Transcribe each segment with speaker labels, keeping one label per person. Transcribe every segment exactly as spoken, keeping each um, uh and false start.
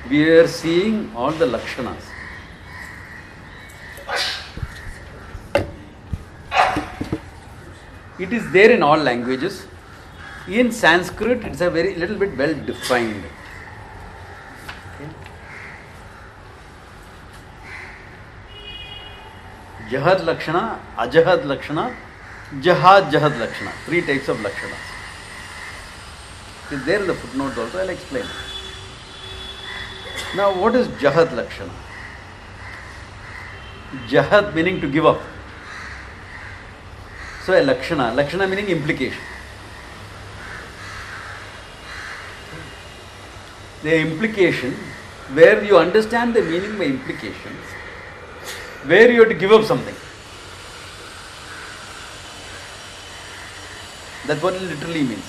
Speaker 1: we are seeing all the lakshanas. It is there in all languages. In Sanskrit, it's a very little bit well defined. Okay. Jahad lakshana, ajahad lakshana, jahad jahad lakshana. Three types of lakshanas. It is there in the footnote also. I'll explain. Now, what is jahad lakshana? Jahad meaning to give up. So, a lakshana, lakshana meaning implication. The implication, where you understand the meaning by implication, where you have to give up something. That's what it literally means.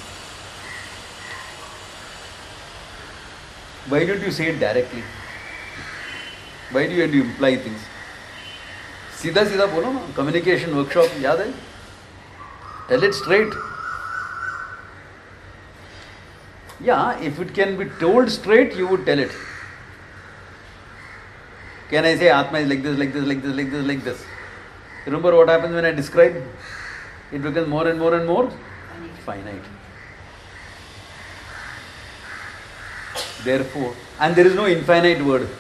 Speaker 1: Why don't you say it directly? Why do you have to imply things? सीधा सीधा बोलो ना, communication workshop याद है? Tell it straight. Yeah, if it can be told straight, you would tell it. Can I say Atma is like this, like this, like this, like this, like this? Remember what happens when I describe? It becomes more and more and more finite. Therefore, and there is no infinite word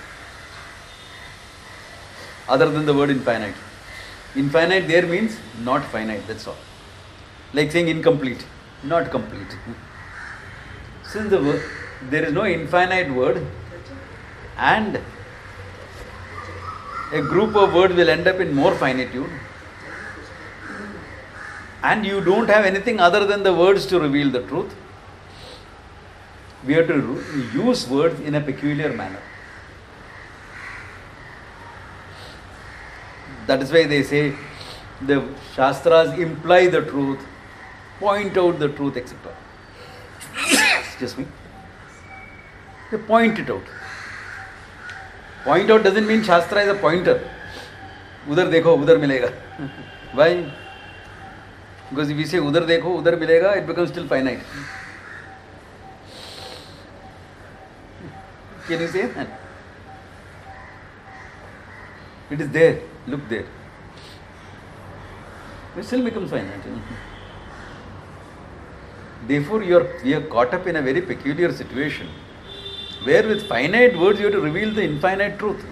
Speaker 1: other than the word infinite. Infinite there means not finite, that's all. Like saying incomplete, not complete. Since the word, there is no infinite word, and a group of words will end up in more finitude, and you don't have anything other than the words to reveal the truth, we have to use words in a peculiar manner. That is why they say the Shastras imply the truth, point out the truth, et cetera. Excuse me. They point it out. Point out doesn't mean Shastra is a pointer. Udhar dekho, udhar milega. Why? Because if we say udhar dekho, udhar milega, it becomes still finite. Can you say that? It is there. Look there. It still becomes finite. Therefore, you are, we are caught up in a very peculiar situation where with finite words you have to reveal the infinite truth.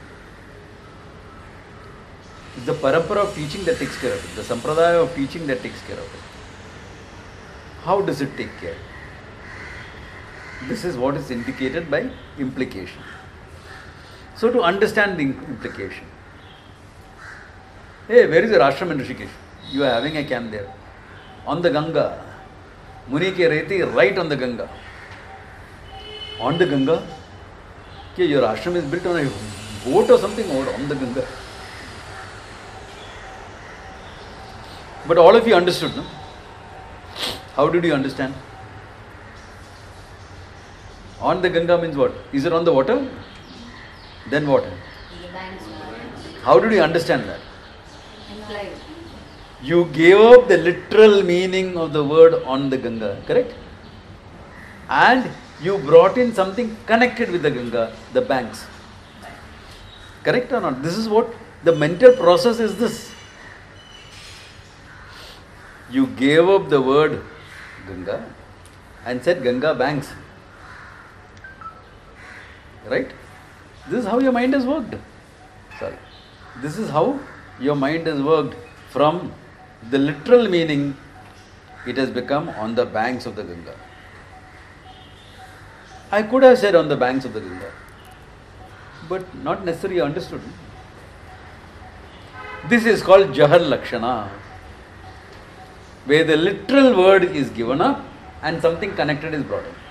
Speaker 1: It's the parampara of teaching that takes care of it. The sampradaya of teaching that takes care of it. How does it take care? This is what is indicated by implication. So to understand the implication. Hey, where is your ashram in Rishikesh? You are having a camp there. On the Ganga. Muni ke reti, right on the Ganga. On the Ganga? Okay, your ashram is built on a boat or something or on the Ganga. But all of you understood, no? How did you understand? On the Ganga means what? Is it on the water? Then what? How did you understand that? You gave up the literal meaning of the word on the Ganga, correct? And you brought in something connected with the Ganga, the banks. Correct or not? This is what the mental process is this. You gave up the word Ganga and said Ganga banks. Right? This is how your mind has worked. Sorry. This is how your mind has worked. From the literal meaning, it has become on the banks of the Ganga. I could have said on the banks of the Ganga, but not necessarily understood. This is called Jahar Lakshana, where the literal word is given up and something connected is brought in.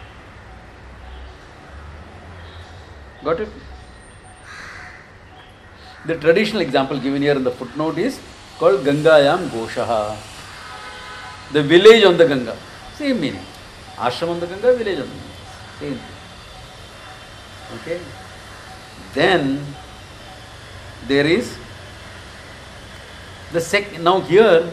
Speaker 1: Got it? The traditional example given here in the footnote is called Gangayam Goshaha. The village on the Ganga. Same meaning. Ashram on the Ganga, village on the Ganga. Same thing. Okay? Then there is the sec. Now here,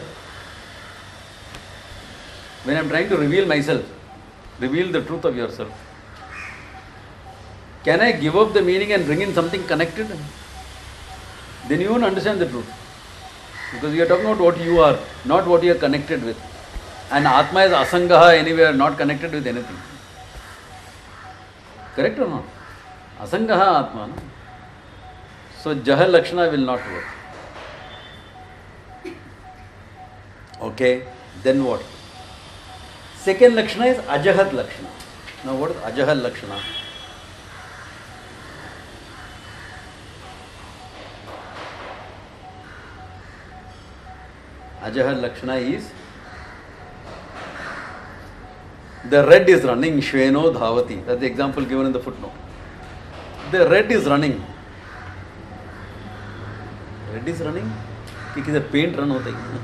Speaker 1: when I am trying to reveal myself, reveal the truth of yourself. Can I give up the meaning and bring in something connected? Then you won't understand the truth. Because you are talking about what you are, not what you are connected with. And Atma is asangaha, anywhere, not connected with anything. Correct or not? Asangaha Atma. No? So Jaha Lakshana will not work. Okay, then what? Second Lakshana is Ajahat Lakshana. Now what is Ajahat Lakshana? Ajahat Lakshana is the red is running, Shveno Dhavati. That's the example given in the footnote. The red is running. Red is running? Because the paint run hota hai.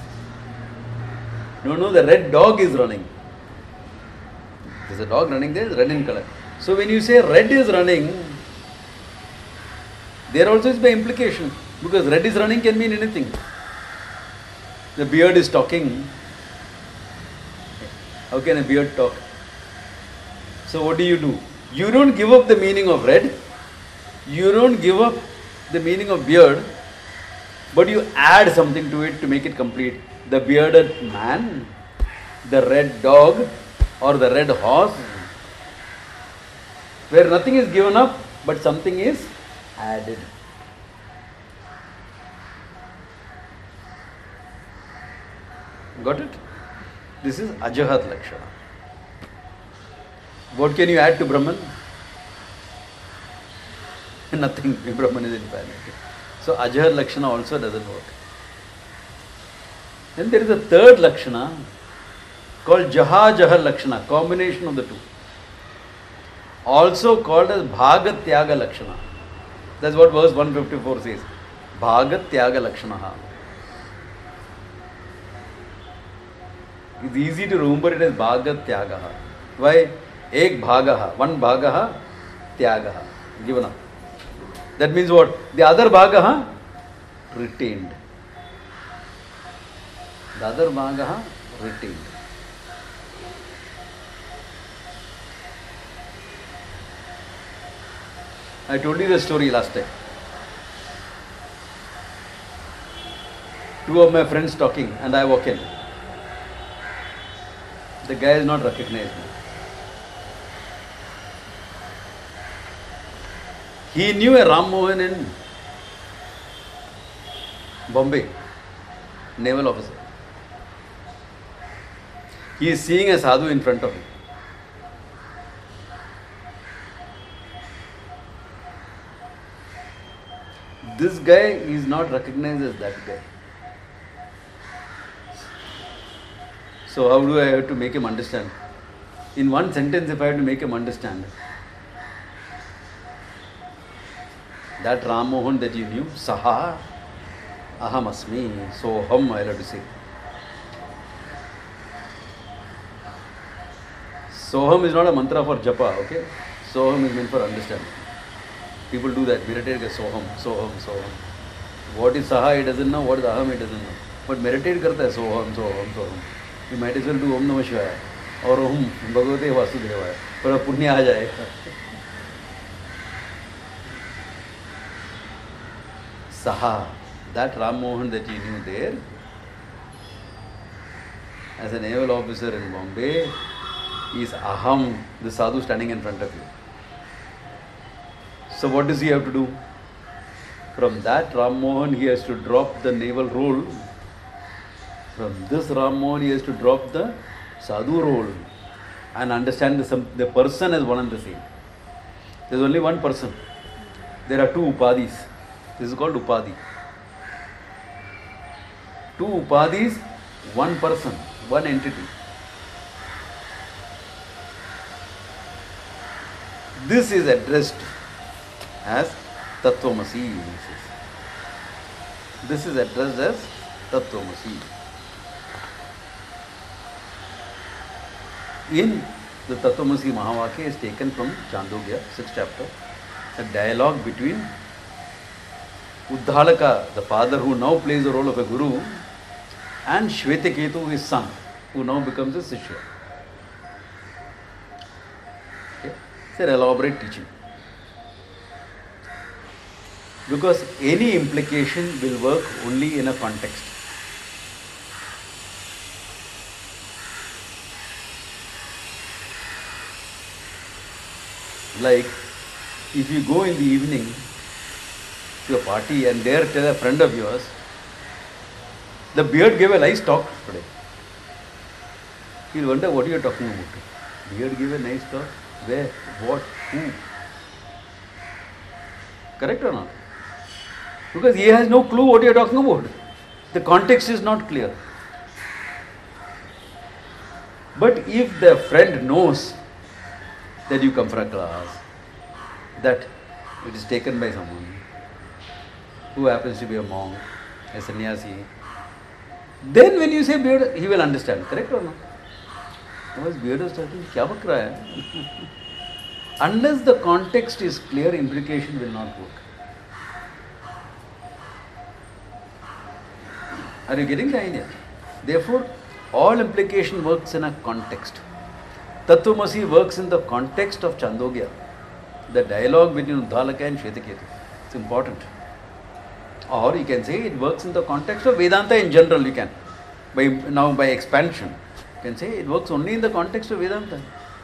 Speaker 1: No, no, the red dog is running. There's a dog running there, red in color. So when you say red is running, there also is by implication. Because red is running can mean anything. The beard is talking. How can a beard talk? So what do you do? You don't give up the meaning of red. You don't give up the meaning of beard. But you add something to it to make it complete. The bearded man, the red dog, or the red horse, where nothing is given up, but something is added. Got it? This is Ajahat Lakshana. What can you add to Brahman? Nothing. Brahman is infinite. So Ajahat Lakshana also doesn't work. Then there is a third Lakshana called Jaha Jaha Lakshana, combination of the two. Also called as Bhagat Tyaga Lakshana. That's what verse one fifty-four says. Bhagat Tyaga Lakshana. It's easy to remember it as Bhagat Tyaga. Why? Ek Bhagaha, one Bhagaha, Tyagaha, given up. That means what? The other Bhagaha, retained. The other Bhagaha, retained. I told you the story last time. Two of my friends talking and I walk in. The guy has not recognized me. He knew a Ram Mohan in Bombay, naval officer. He is seeing a sadhu in front of him. This guy is not recognized as that guy. So how do I have to make him understand? In one sentence, if I have to make him understand, that Ram Mohan that you knew, Saha, Aham Asmi, Soham, I have to say. Soham is not a mantra for japa, okay? Soham is meant for understanding. People do that, meditate as Soham, Soham, Soham. What is Saha, he doesn't know. What is Aham, he doesn't know. But meditate karta hai Soham, Soham, Soham. You might as well do Om Namah Shivaya or Om Bhagavate Vasudevaya. For punya aa jayega. Saha, that Ram Mohan that you knew there, as a naval officer in Bombay, is Aham, the sadhu standing in front of you. So what does he have to do? From that Ram Mohan, he has to drop the naval role. From this Ram Mohan, he has to drop the sadhu role and understand the, the person as one and the same. There is only one person. There are two upadhis. This is called upadhi. Two upadhis, one person, one entity. This is addressed as Tattvamasi. This is addressed as Tattvamasi. In the Tattvamasi Mahavakya is taken from Chandogya, sixth chapter, a dialogue between Uddhalaka, the father who now plays the role of a guru, and Shvetaketu, his son, who now becomes a Sishya. Okay? It's an elaborate teaching. Because any implication will work only in a context. Like, if you go in the evening to a party and there tell a friend of yours, the beard gave a nice talk today. He'll wonder what you are talking about. Beard gave a nice talk. Where? What? Who? Correct or not? Because he has no clue what you are talking about. The context is not clear. But if the friend knows that you come for a class, that it is taken by someone who happens to be a monk, a sannyasi, then when you say beard, he will understand. Correct or not? Otherwise, beard is talking, kya bak raha hai? Unless the context is clear, implication will not work. Are you getting the idea? Therefore, all implication works in a context. Tattvamasi works in the context of Chandogya, the dialogue between Uddalaka and Shvetaketu. It's important. Or you can say it works in the context of Vedanta in general, you can. By, now by expansion, you can say it works only in the context of Vedanta.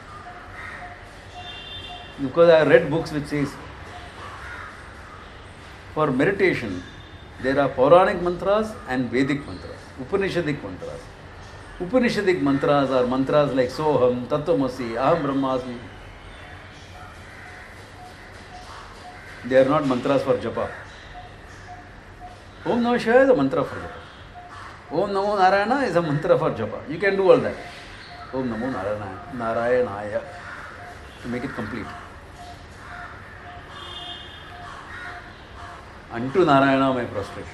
Speaker 1: Because I have read books which says, for meditation, there are Puranic mantras and Vedic mantras, Upanishadic mantras. Upanishadic mantras are mantras like Soham, Tattvamasi, Aham Brahmasmi. They are not mantras for japa. Om Namah Shivaya is a mantra for japa. Om Namo Narayana is a mantra for japa. You can do all that. Om Namo Narayana, Narayanaya, to make it complete. Unto Narayana my prostrations.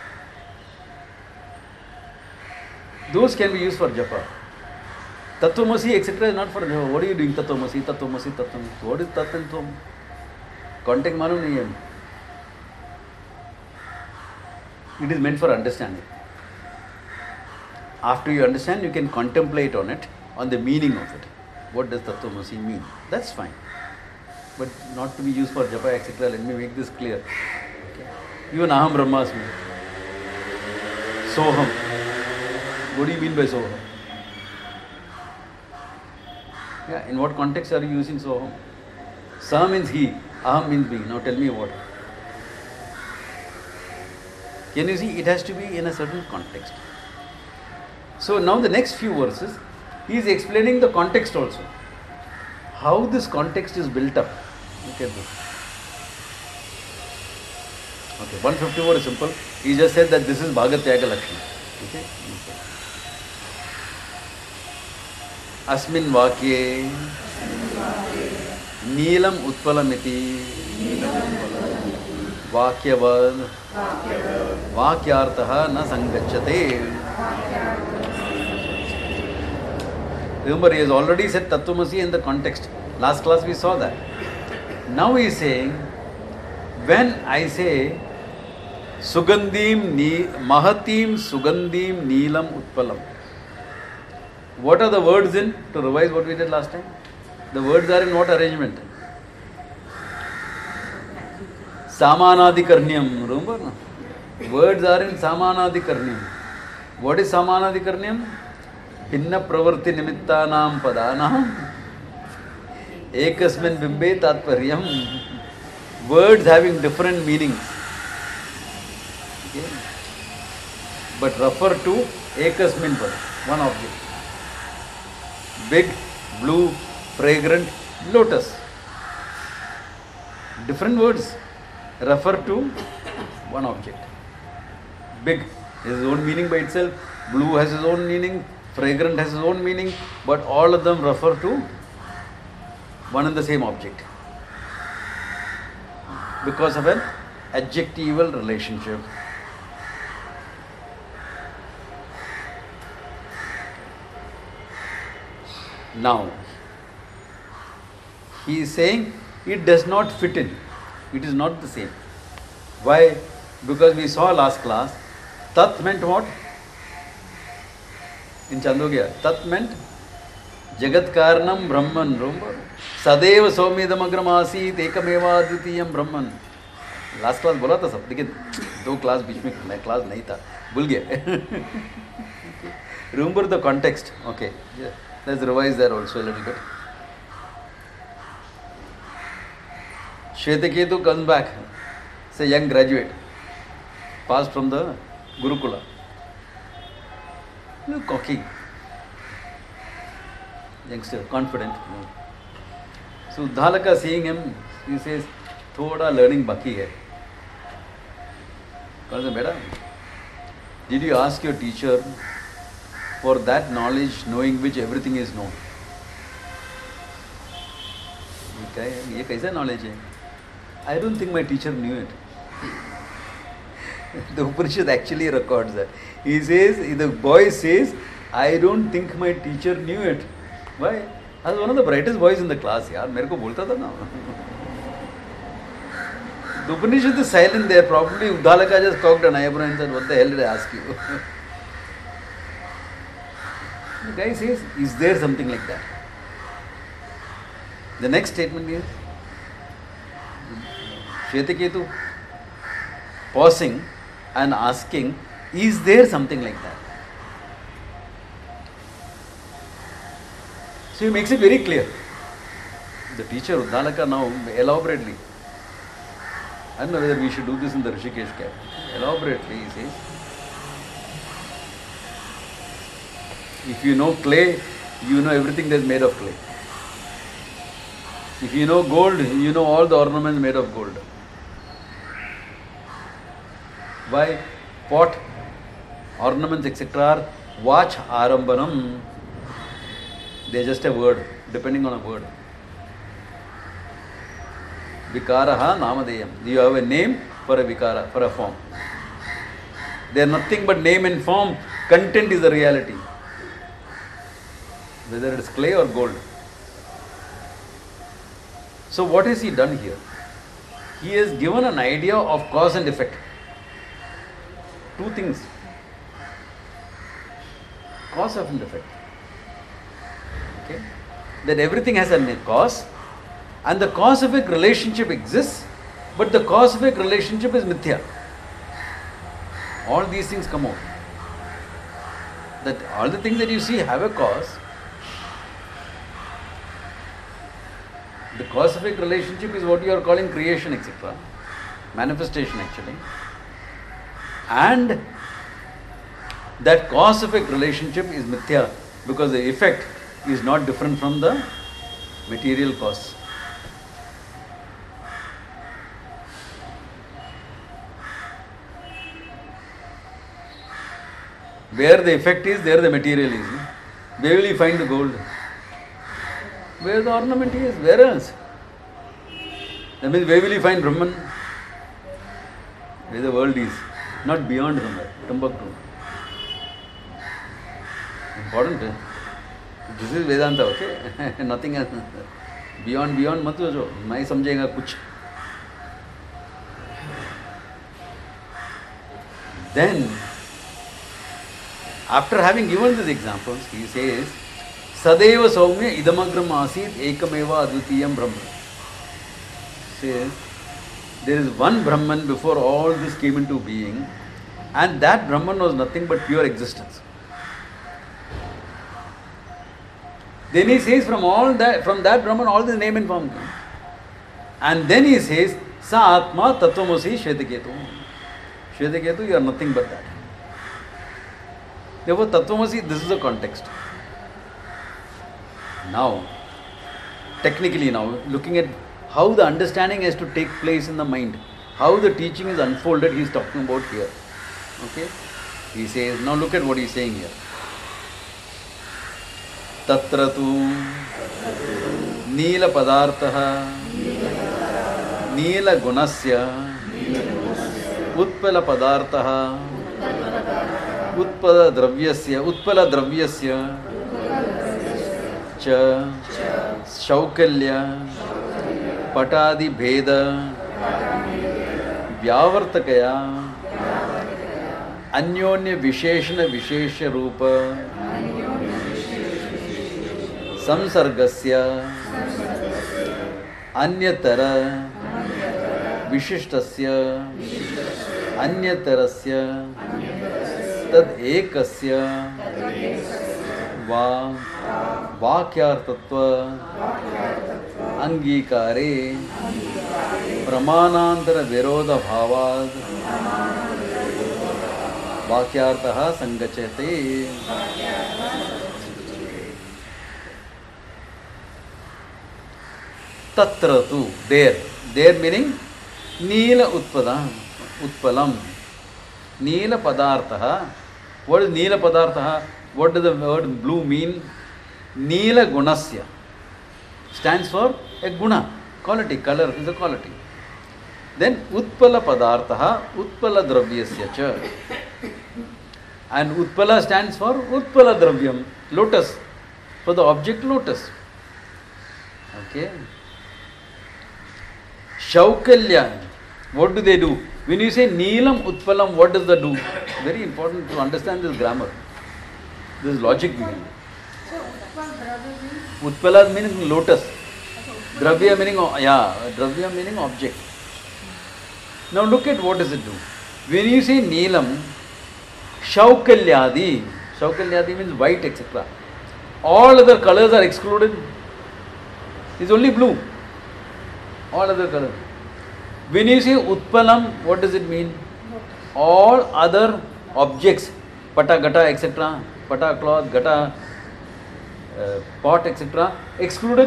Speaker 1: Those can be used for japa. Tattvamasi, et cetera is not for japa. What are you doing? Tattvamasi, Tattvamasi, Tattvamasi. What is Tat and Tvam? Context malum nahi hai. It is meant for understanding. After you understand, you can contemplate on it, on the meaning of it. What does Tattvamasi mean? That's fine. But not to be used for japa, et cetera. Let me make this clear. Okay. Even Aham Brahmasmi. Soham. What do you mean by Soham? Yeah, in what context are you using Soham? Sa means he, Aham means being. Now tell me what. Can you see? It has to be in a certain context. So now the next few verses, he is explaining the context also. How this context is built up. Look at this. Okay, one fifty-four is simple. He just said that this is Bhagatyaga Lakshana. Okay? Asmin vakye Neelam Utpalamiti Vakyavad Vakyartaha na Sangachate. Remember, he has already said Tattvamasi in the context. Last class we saw that. Now he is saying, when I say Sugandim ni, Mahatim Sugandim Neelam Utpalam, what are the words in? To revise what we did last time. The words are in what arrangement? Samanadikarnyam. Remember? No? Words are in Samanadikarnyam. What is Samanadikarnyam? Hinna pravarti nimittanam padanam ekasmin bimbe tatparyam. Words having different meanings. Okay. But refer to ekasmin pada, one object. Big, blue, fragrant, lotus. Different words refer to one object. Big has its own meaning by itself, blue has its own meaning, fragrant has its own meaning, but all of them refer to one and the same object because of an adjectival relationship. Now, he is saying it does not fit in. It is not the same. Why? Because we saw last class, Tat meant what? In Chandogya, Tat meant Jagat Karanam Brahman. Remember? Sadeva Somedamagram Asit Ekameva Advitiyam Brahman. Last class बोला था सब, लेकिन दो class बीच में मैं class नहीं था, भूल गया. Remember the context. Okay, yeah. Let's revise that also a little bit. Shvetaketu comes back, it's a young graduate, passed from the Gurukula. You know, cocky, youngster, confident. You know. So Uddalaka seeing him, he says, "Thoda learning baki hai." Calls him, "Beta, did you ask your teacher for that knowledge, knowing which everything is known?" ये कैसा knowledge है? I don't think my teacher knew it. The Upanishad actually records that. He says, the boy says, I don't think my teacher knew it. Why? I was one of the brightest boys in the class. यार मेरे को बोलता था ना. The Upanishad is silent there. Probably Uddalaka just cocked an eyebrow and said, what the hell did I ask you? The guy says, is there something like that? The next statement is, Shvetaketu pausing and asking, is there something like that? So he makes it very clear. The teacher Uddalaka now elaborately, I don't know whether we should do this in the Rishikesh camp. Elaborately he says, if you know clay, you know everything that is made of clay. If you know gold, you know all the ornaments made of gold. Why? Pot, ornaments, et cetera are watch arambanam. They are just a word, depending on a word. Vikaraha namadeyam. You have a name for a vikara, for a form. They are nothing but name and form. Content is the reality. Whether it is clay or gold. So what has he done here? He has given an idea of cause and effect. Two things. Cause and effect. Okay? That everything has a cause, and the cause-effect relationship exists, but the cause-effect relationship is mithya. All these things come out. That all the things that you see have a cause. The cause-effect relationship is what you are calling creation, et cetera. Manifestation actually. And that cause-effect relationship is mithya because the effect is not different from the material cause. Where the effect is, there the material is. Where will you find the gold? Where the ornament is, where else? That means where will you find Brahman? Where the world is, not beyond somewhere, Timbuktu. Important. Eh? This is Vedanta, okay? Nothing else. Beyond, beyond, mat socho. Nahi samjhega kuch. Then, after having given these examples, he says, Sadeva Saumya idamagram asit ekameva advitiyam Brahman. Says, there is one Brahman before all this came into being, and that Brahman was nothing but pure existence. Then he says, from all that, from that Brahman, all the name and form came. And then he says, Sa Atma Tattvamasi Shvetaketu. Shvetaketu, you are nothing but that. Therefore, Tattvamasi, this is the context. Now, technically now, looking at how the understanding has to take place in the mind, how the teaching is unfolded, he is talking about here. Okay? He says, now look at what he is saying here. Tatra tu Neela Padartaha Neela Gunasya Utpala Padartaha Utpala Dravyasya Utpala Dravyasya Cha Shaukalya Patadi Bheda Vyavartakaya Anyonya Visheshana Vishesha Rupa Samsargasya Anyatara विशिष्टस्य अन्यतरस्य तद एकस्य वा वाक्यार्थत्व अंगीकारे प्रमाणांतर विरोध भावाद वाक्यार्थः संगच्छते. तत्र तु there, there meaning नील उत्पदम उत्पलम नील पदार्थः. What is नील पदार्थः? What does the word blue mean? नील गुणस्य stands for a guna, quality. Color is a quality. Then utpala padartha utpala dravyasya cha, and utpala stands for utpala dravyam, lotus, for the object lotus. Okay. Shaukalya, what do they do? When you say Neelam Utpalam, what does that do? Very important to understand this grammar. This is logic behind it. Utpala meaning lotus. Dravya meaning, yeah, Dravya meaning object. Now look at what does it do. When you say Neelam, Shaukalyadi, Shaukalyadi means white, et cetera. All other colors are excluded. It's only blue. All other colors. When you say Utpalam, what does it mean? All other objects, pata, gata, et cetera, pata, cloth, gata, uh, pot, et cetera, excluded.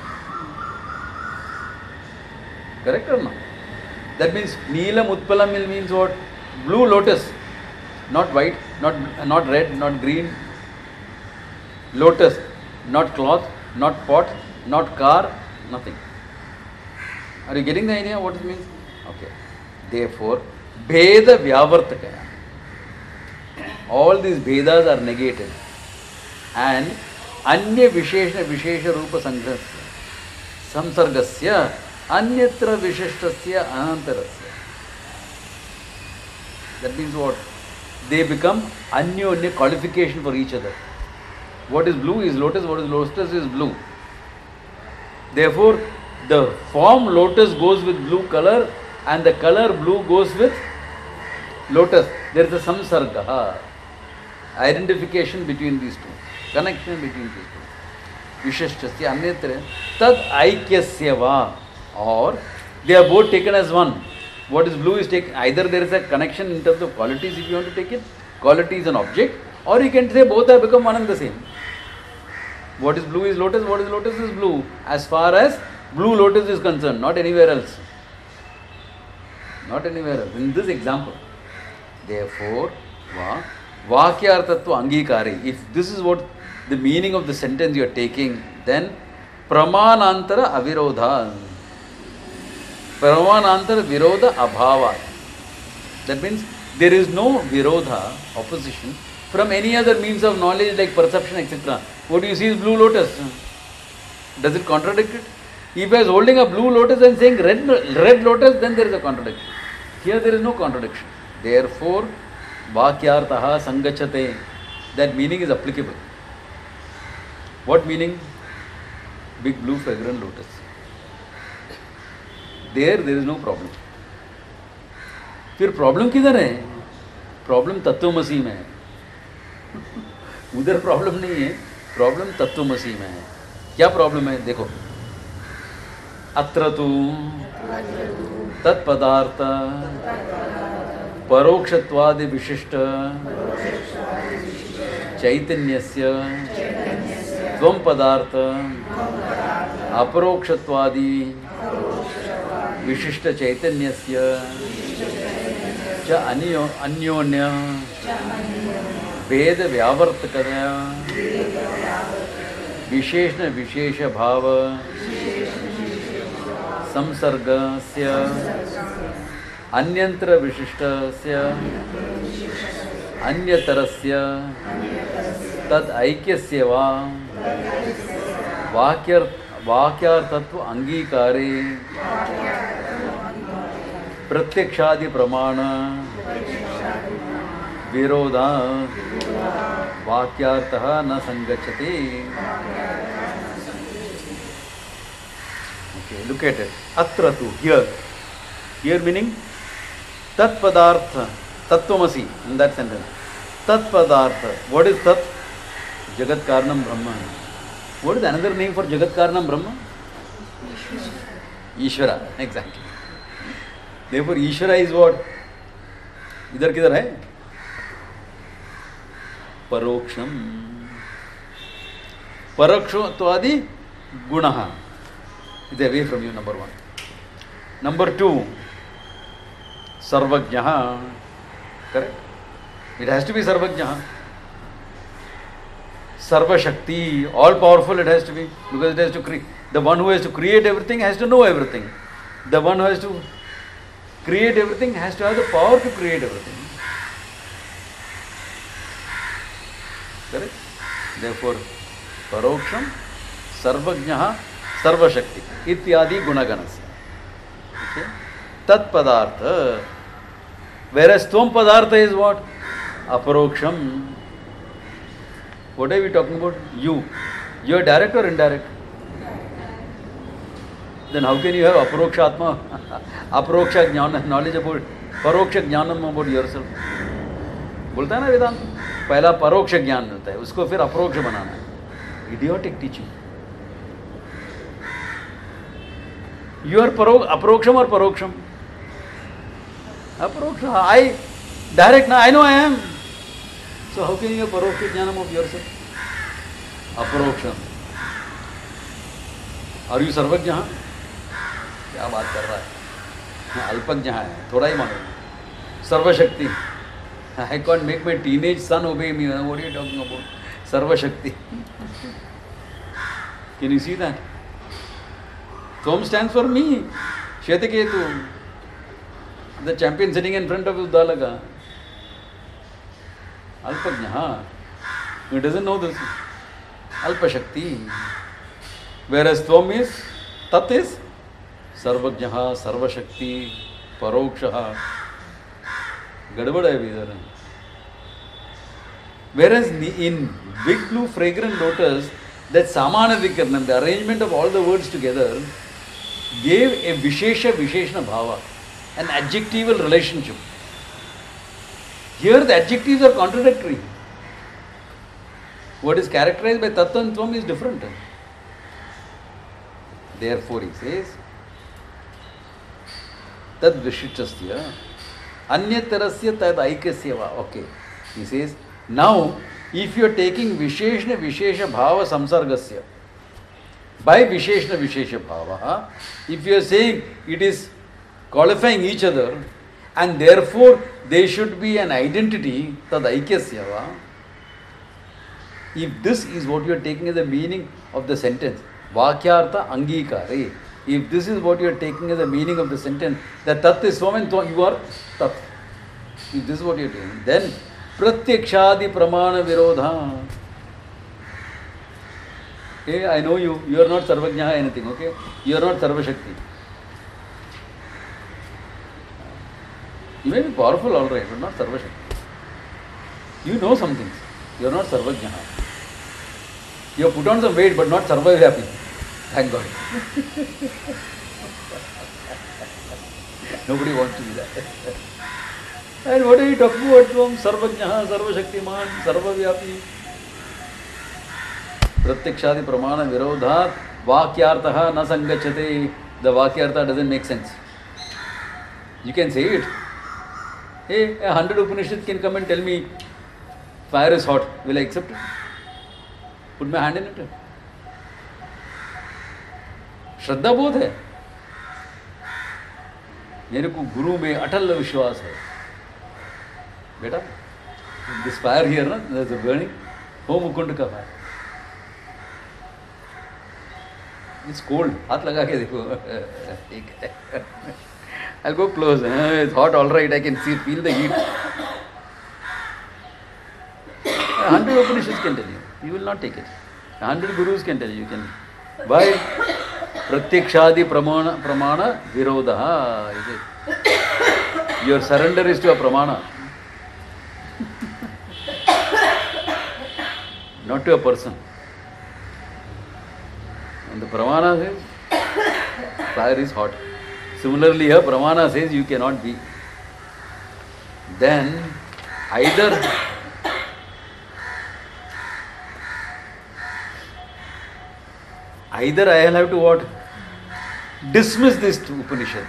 Speaker 1: Correct or not? That means Neelam Utpalam means what? Blue lotus, not white, not not red, not green. Lotus, not cloth, not pot, not car, nothing. Are you getting the idea what it means? Okay. Therefore, Bheda Vyavartakaya. All these Bhedas are negated. And Anya Vishesha Vishesha Rupa Sanghasya Samsargasya Anyatra Vishishtasya Anantarasya. That means what? They become Anyonya qualification for each other. What is blue is lotus, what is lotus is blue. Therefore, the form lotus goes with blue color and the color blue goes with lotus. There is a samsarga, identification between these two, connection between these two. Vishishtasya anyatra tad aikyasya va, or they are both taken as one. What is blue is taken, either there is a connection in terms of qualities if you want to take it, quality is an object, or you can say both have become one and the same. What is blue is lotus, what is lotus is blue, as far as blue lotus is concerned, not anywhere else. Not anywhere else. In this example. Therefore, va, vakyartatva angikari. If this is what the meaning of the sentence you are taking, then pramanantara avirodha. Pramanantara virodha abhava. That means there is no virodha, opposition, from any other means of knowledge like perception, et cetera. What you see is blue lotus. Does it contradict it? If I was holding a blue lotus and saying red, red lotus, then there is a contradiction. Here there is no contradiction. Therefore, vakyartaha sangachate. That meaning is applicable. What meaning? Big blue fragrant lotus. There, there is no problem. फिर problem किधर है? Problem तत्वमसी में है. उधर problem नहीं है, problem तत्वमसी में है. क्या प्रॉब्लम है? देखो, अत्र तु तत्पदार्थ परोक्षत्वादि विशिष्ट चैतन्यस्य त्वं पदार्थ अपरोक्षत्वादि विशिष्ट चैतन्यस्य च अन्यो अन्योन्य भेद व्यावर्तकतया विशेषण विशेष भाव संसर्गस्य अन्यंत्र विशिष्टस्य अन्यतरस्य तद ऐक्यस्य वा वाक्य वाक्यार्थत्व अंगीकारे प्रत्यक्षादि प्रमाण विरोधा वाक्यार्थः न संगच्छति. Okay, look at it. Atra tu, here. Here meaning Tat Padartha, Tattvamasi in that sentence. Tat Padartha. What is Tat? Jagat Karanam Brahma. What is another name for Jagat Karanam Brahma? Ishvara. Exactly. Therefore, Ishvara is what? इधर किधर है? परोक्षम. परोक्षत्वादि गुणः is away from you, number one. Number two, Sarvajnaha. Correct? It has to be Sarvajnaha. Sarva Shakti, all powerful it has to be, because it has to create. The one who has to create everything has to know everything. The one who has to create everything has to have the power to create everything. Correct? Therefore, Paroksham, Sarvajnaha, Sarva Shakti, Ityadi Gunaganasya. Okay? Tat Padartha. Whereas Tvam Padartha is what? Aparoksham. What are we talking about? You. You are direct or indirect? Then how can you have Aparoksha Atma? Aparoksha Jnana, knowledge about, Paroksha Jnanam about yourself. बोलता है ना वेदांत, पहला परोक्ष ज्ञान मिलता है, उसको फिर अप्रोक्ष बनाना है. Idiotic teaching. You are paro, approksham or paroksham? Approksham. I, direct, na, I know I am. So how can you have paroksha jnanam of yourself? Approksham. Are you sarvajnaha? क्या बात कर रहा है? अल्पज्ञः है, थोड़ा ही मानो. सर्वशक्ति. I can't make my teenage son obey me. What are you talking about? Sarvashakti. Can you see that? Tvam stands for me. Shetaketu. The champion sitting in front of Uddalaka. Alpajnaha. He doesn't know this. Alpashakti. Whereas Tvam is, Tat is Sarvajnaha, Sarvashakti, Parokshaha. Gadbad hai idhar. Whereas in big blue fragrant lotus, that Samanadhikarnam, the arrangement of all the words together, gave a Vishesha Visheshna Bhava, an adjectival relationship. Here the adjectives are contradictory. What is characterized by Tattva and Tvam is different. Therefore he says, Tad Vishishtasya, Anyatarasya Tad Aikasyava. Okay. He says, now if you are taking Visheshna Vishesha Bhava Samsargasya, by Visheshna Vishesha Bhava, if you are saying it is qualifying each other and therefore they should be an identity, Tad Aikasyava, if this is what you are taking as the meaning of the sentence, Vakyartha Angikare, if this is what you are taking as the meaning of the sentence, that Tat is Swam and you are Tat. If this is what you are doing, then Pratyakshadi Pramana Virodha. Hey, I know you, you are not Sarvajnaha anything, okay? You are not Sarvashakti. You may be powerful, all right, but not Sarvashakti. You know some things. You are not Sarvajnaha. You have put on some weight, but not Sarva-Vyapi. Thank God. Nobody wants to be that. And what are you talking about from Sarvajnaha, Sarvashaktiman, Sarva-Vyapi? Pratyakshadi Pramana Virodhat, Vakyartaha na sangachate. The Vakyartha doesn't make sense. You can say it. Hey, a hundred Upanishads can come and tell me fire is hot. Will I accept it? Put my hand in it. श्रद्धा बोध है. मेरे को गुरु में अटल विश्वास है. बेटा, this fire here, na, there's a burning. हो मुकुंड का fire. It's cold. हाथ लगा के देखो. ठीक है. I'll go close. It's hot, all right. I can see, feel the heat. A hundred Upanishads can tell you. You will not take it. A hundred gurus can tell you. You can. Why? Pratyakshadi Pramana, pramana Virodha. Your surrender is to a Pramana. Not to a person. And the Pramana says, fire is hot. Similarly, here Pramana says you cannot be. Then either either I will have to what? Dismiss this Upanishad.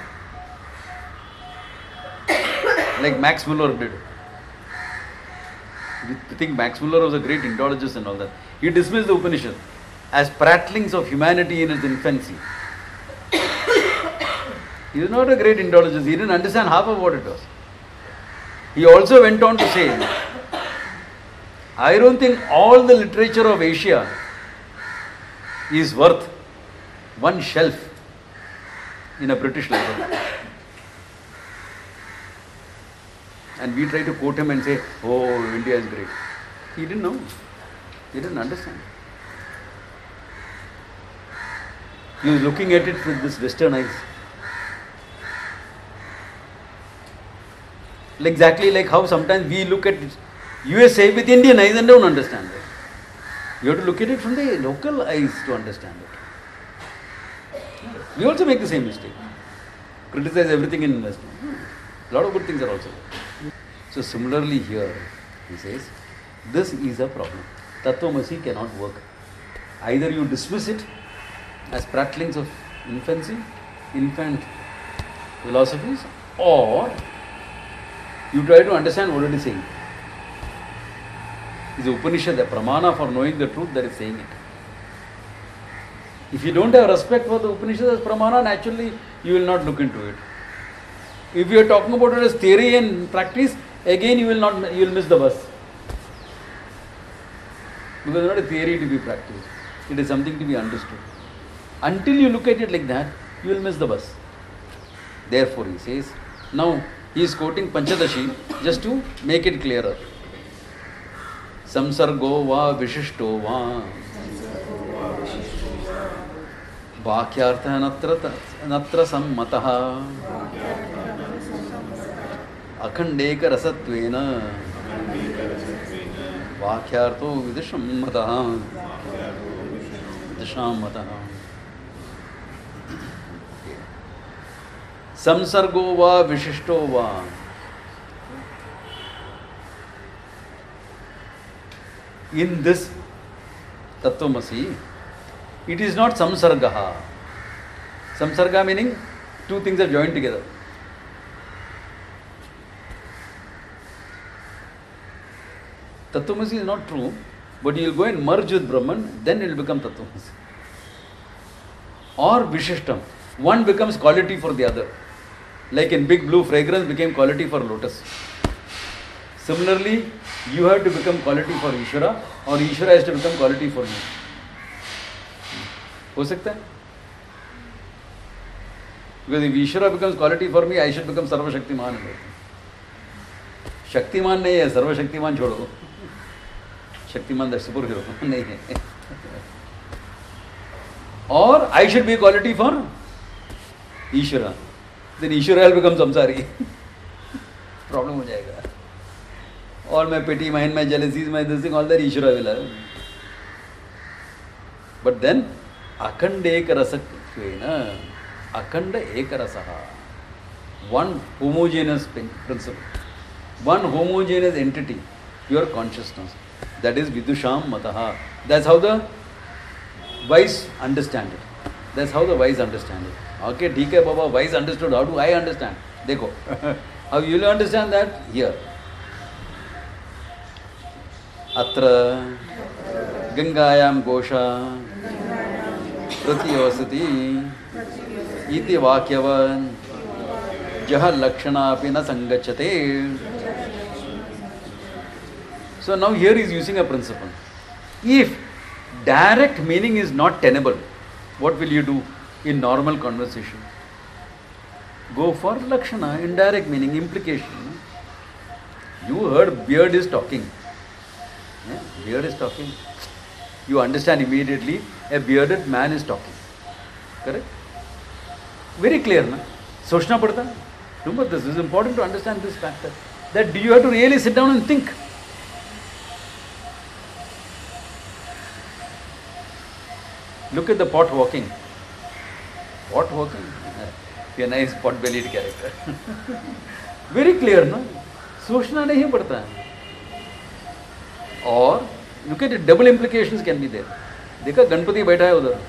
Speaker 1: Like Max Muller did. You think Max Muller was a great Indologist and all that. He dismissed the Upanishad as prattlings of humanity in its infancy. He was not a great Indologist. He didn't understand half of what it was. He also went on to say, I don't think all the literature of Asia is worth one shelf in a British library. And we try to quote him and say, oh, India is great. He didn't know. He didn't understand. He was looking at it with this Western eyes. Exactly like how sometimes we look at U S A with Indian eyes and don't understand it. You have to look at it from the local eyes to understand it. We also make the same mistake. Criticize everything in investment. A lot of good things are also there. So similarly here, he says, this is a problem. Tattvamasi cannot work. Either you dismiss it as prattlings of infancy, infant philosophies, or you try to understand what it is saying. It's the Upanishad, the Pramana for knowing the truth that is saying it. If you don't have respect for the Upanishad as Pramana, naturally you will not look into it. If you are talking about it as theory and practice, again you will not, you will miss the bus. Because it's not a theory to be practiced. It is something to be understood. Until you look at it like that, you will miss the bus. Therefore, he says, now he is quoting Panchadashi just to make it clearer. Samsargo va vishishto va Bhakyartha natra, natra sammataha Akhandeka rasatvena Bhakyartho vidisham mataha Vidisham mataha Samsargo va vishishto va. In this Tattvamasi, it is not samsargaha. Samsarga meaning two things are joined together. Tattvamasi is not true, but you will go and merge with Brahman, then it will become Tattvamasi. Or Vishishtam. One becomes quality for the other. Like in Big Blue, fragrance became quality for lotus. Similarly, you have to become quality for Ishvara, or Ishvara has to become quality for you. हो सकता है? Because if Ishvara becomes quality for me, I should become Sarva Shaktiman. Shaktiman नहीं है, Sarva Shaktiman छोड़ो. Shaktiman that superhero नहीं है. Or I should be quality for Ishvara. Then Ishvara will become samsari. Problem हो जाएगा. All my petty mind, my jealousies, my this thing, all that Ishvara will have. But then, Akhanda ekarasatvena, Akhanda ekarasaha. One homogeneous principle. One homogeneous entity, pure consciousness. That is Vidusham Mataha. That's how the wise understand it. That's how the wise understand it. Okay, D K Baba, wise understood. How do I understand? Dekho. How you will understand that? Here. Atra Gangayam Gosha Pratyosati Iti Vakyavan Jaha Lakshana Apina Sangachate. So now here he is using a principle. If direct meaning is not tenable, what will you do in normal conversation? Go for Lakshana, indirect meaning, implication. You heard beard is talking. Yeah, beard is talking. You understand immediately a bearded man is talking. Correct? Very clear, na? Sochna padta. Remember, this is important to understand this factor. That you have to really sit down and think. Look at the pot walking. Pot walking. a nice pot-bellied character. Very clear, no? सोचना नहीं पड़ता है. और look at it, double implications can be there. देखा गणपति बैठा है उधर.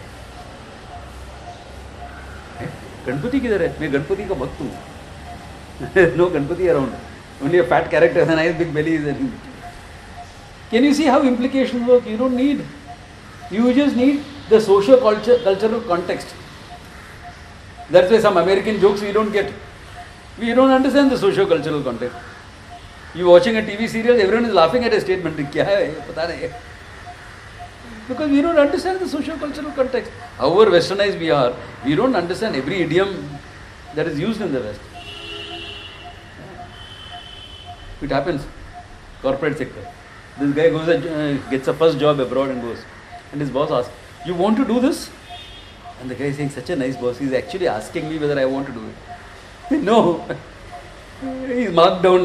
Speaker 1: गणपति किधर है? मैं गणपति का भक्त हूँ. No Ganpati around. Only a fat character and a nice big belly is there. Can you see how implications work? You don't need. You just need the social culture, cultural context. That's why some American jokes we don't get. We don't understand the socio cultural context. You watching a T V serial, everyone is laughing at a statement. Kya hai? Pata nahi. Because we don't understand the socio cultural context. However westernized we are, we don't understand every idiom that is used in the West. It happens. Corporate sector. This guy goes and uh, gets a first job abroad and goes. And his boss asks, you want to do this? And the guy is saying, such a nice boss. He's actually asking me whether I want to do it. No. He's marked down.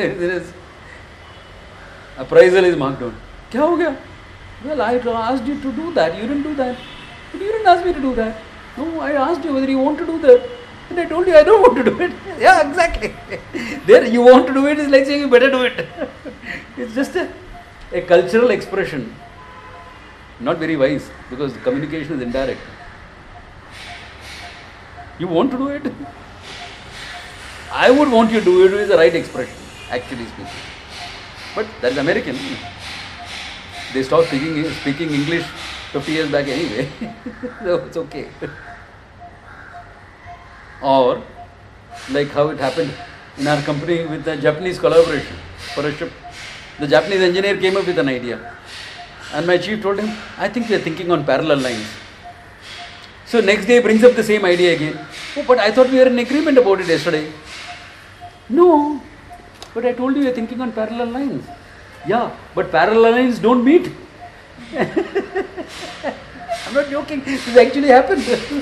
Speaker 1: Appraisal is marked down. Kya ho gaya? Well, I asked you to do that. You didn't do that. But you didn't ask me to do that. No, I asked you whether you want to do that. And I told you I don't want to do it. Yeah, exactly. There you want to do it is like saying you better do it. It's just a, a cultural expression. Not very wise because communication is indirect. You want to do it? I would want you to do it is the right expression, actually speaking. But that's American. They stopped speaking, speaking English fifty years back anyway. So it's okay. Or like how it happened in our company with the Japanese collaboration for a ship. The Japanese engineer came up with an idea. And my chief told him, I think we are thinking on parallel lines. So next day he brings up the same idea again. Oh, but I thought we were in agreement about it yesterday. No, but I told you we are thinking on parallel lines. Yeah, but parallel lines don't meet. I'm not joking. This actually happened.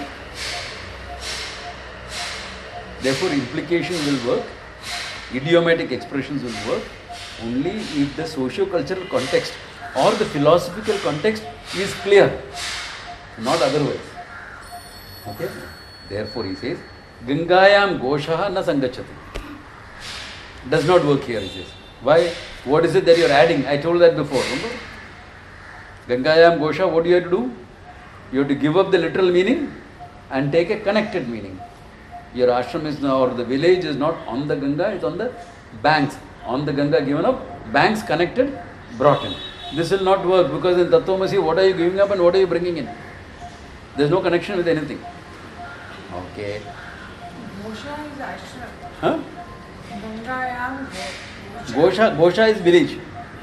Speaker 1: Therefore, implication will work. Idiomatic expressions will work only if the socio-cultural context or the philosophical context is clear, not otherwise. Okay? Therefore, he says, Gangayam Goshaha na Sangachati. Does not work here, he says. Why? What is it that you are adding? I told that before, remember? Gangayam Gosha, what do you have to do? You have to give up the literal meaning and take a connected meaning. Your ashram is now, or the village is not on the Ganga, it's on the banks. On the Ganga given up, banks connected, brought in. This will not work because in Tattvamasi, what are you giving up and what are you bringing in? There is no connection with anything. Okay.
Speaker 2: Gosha is ashram.
Speaker 1: Huh?
Speaker 2: Gangayam
Speaker 1: Gosha, Gosha is village.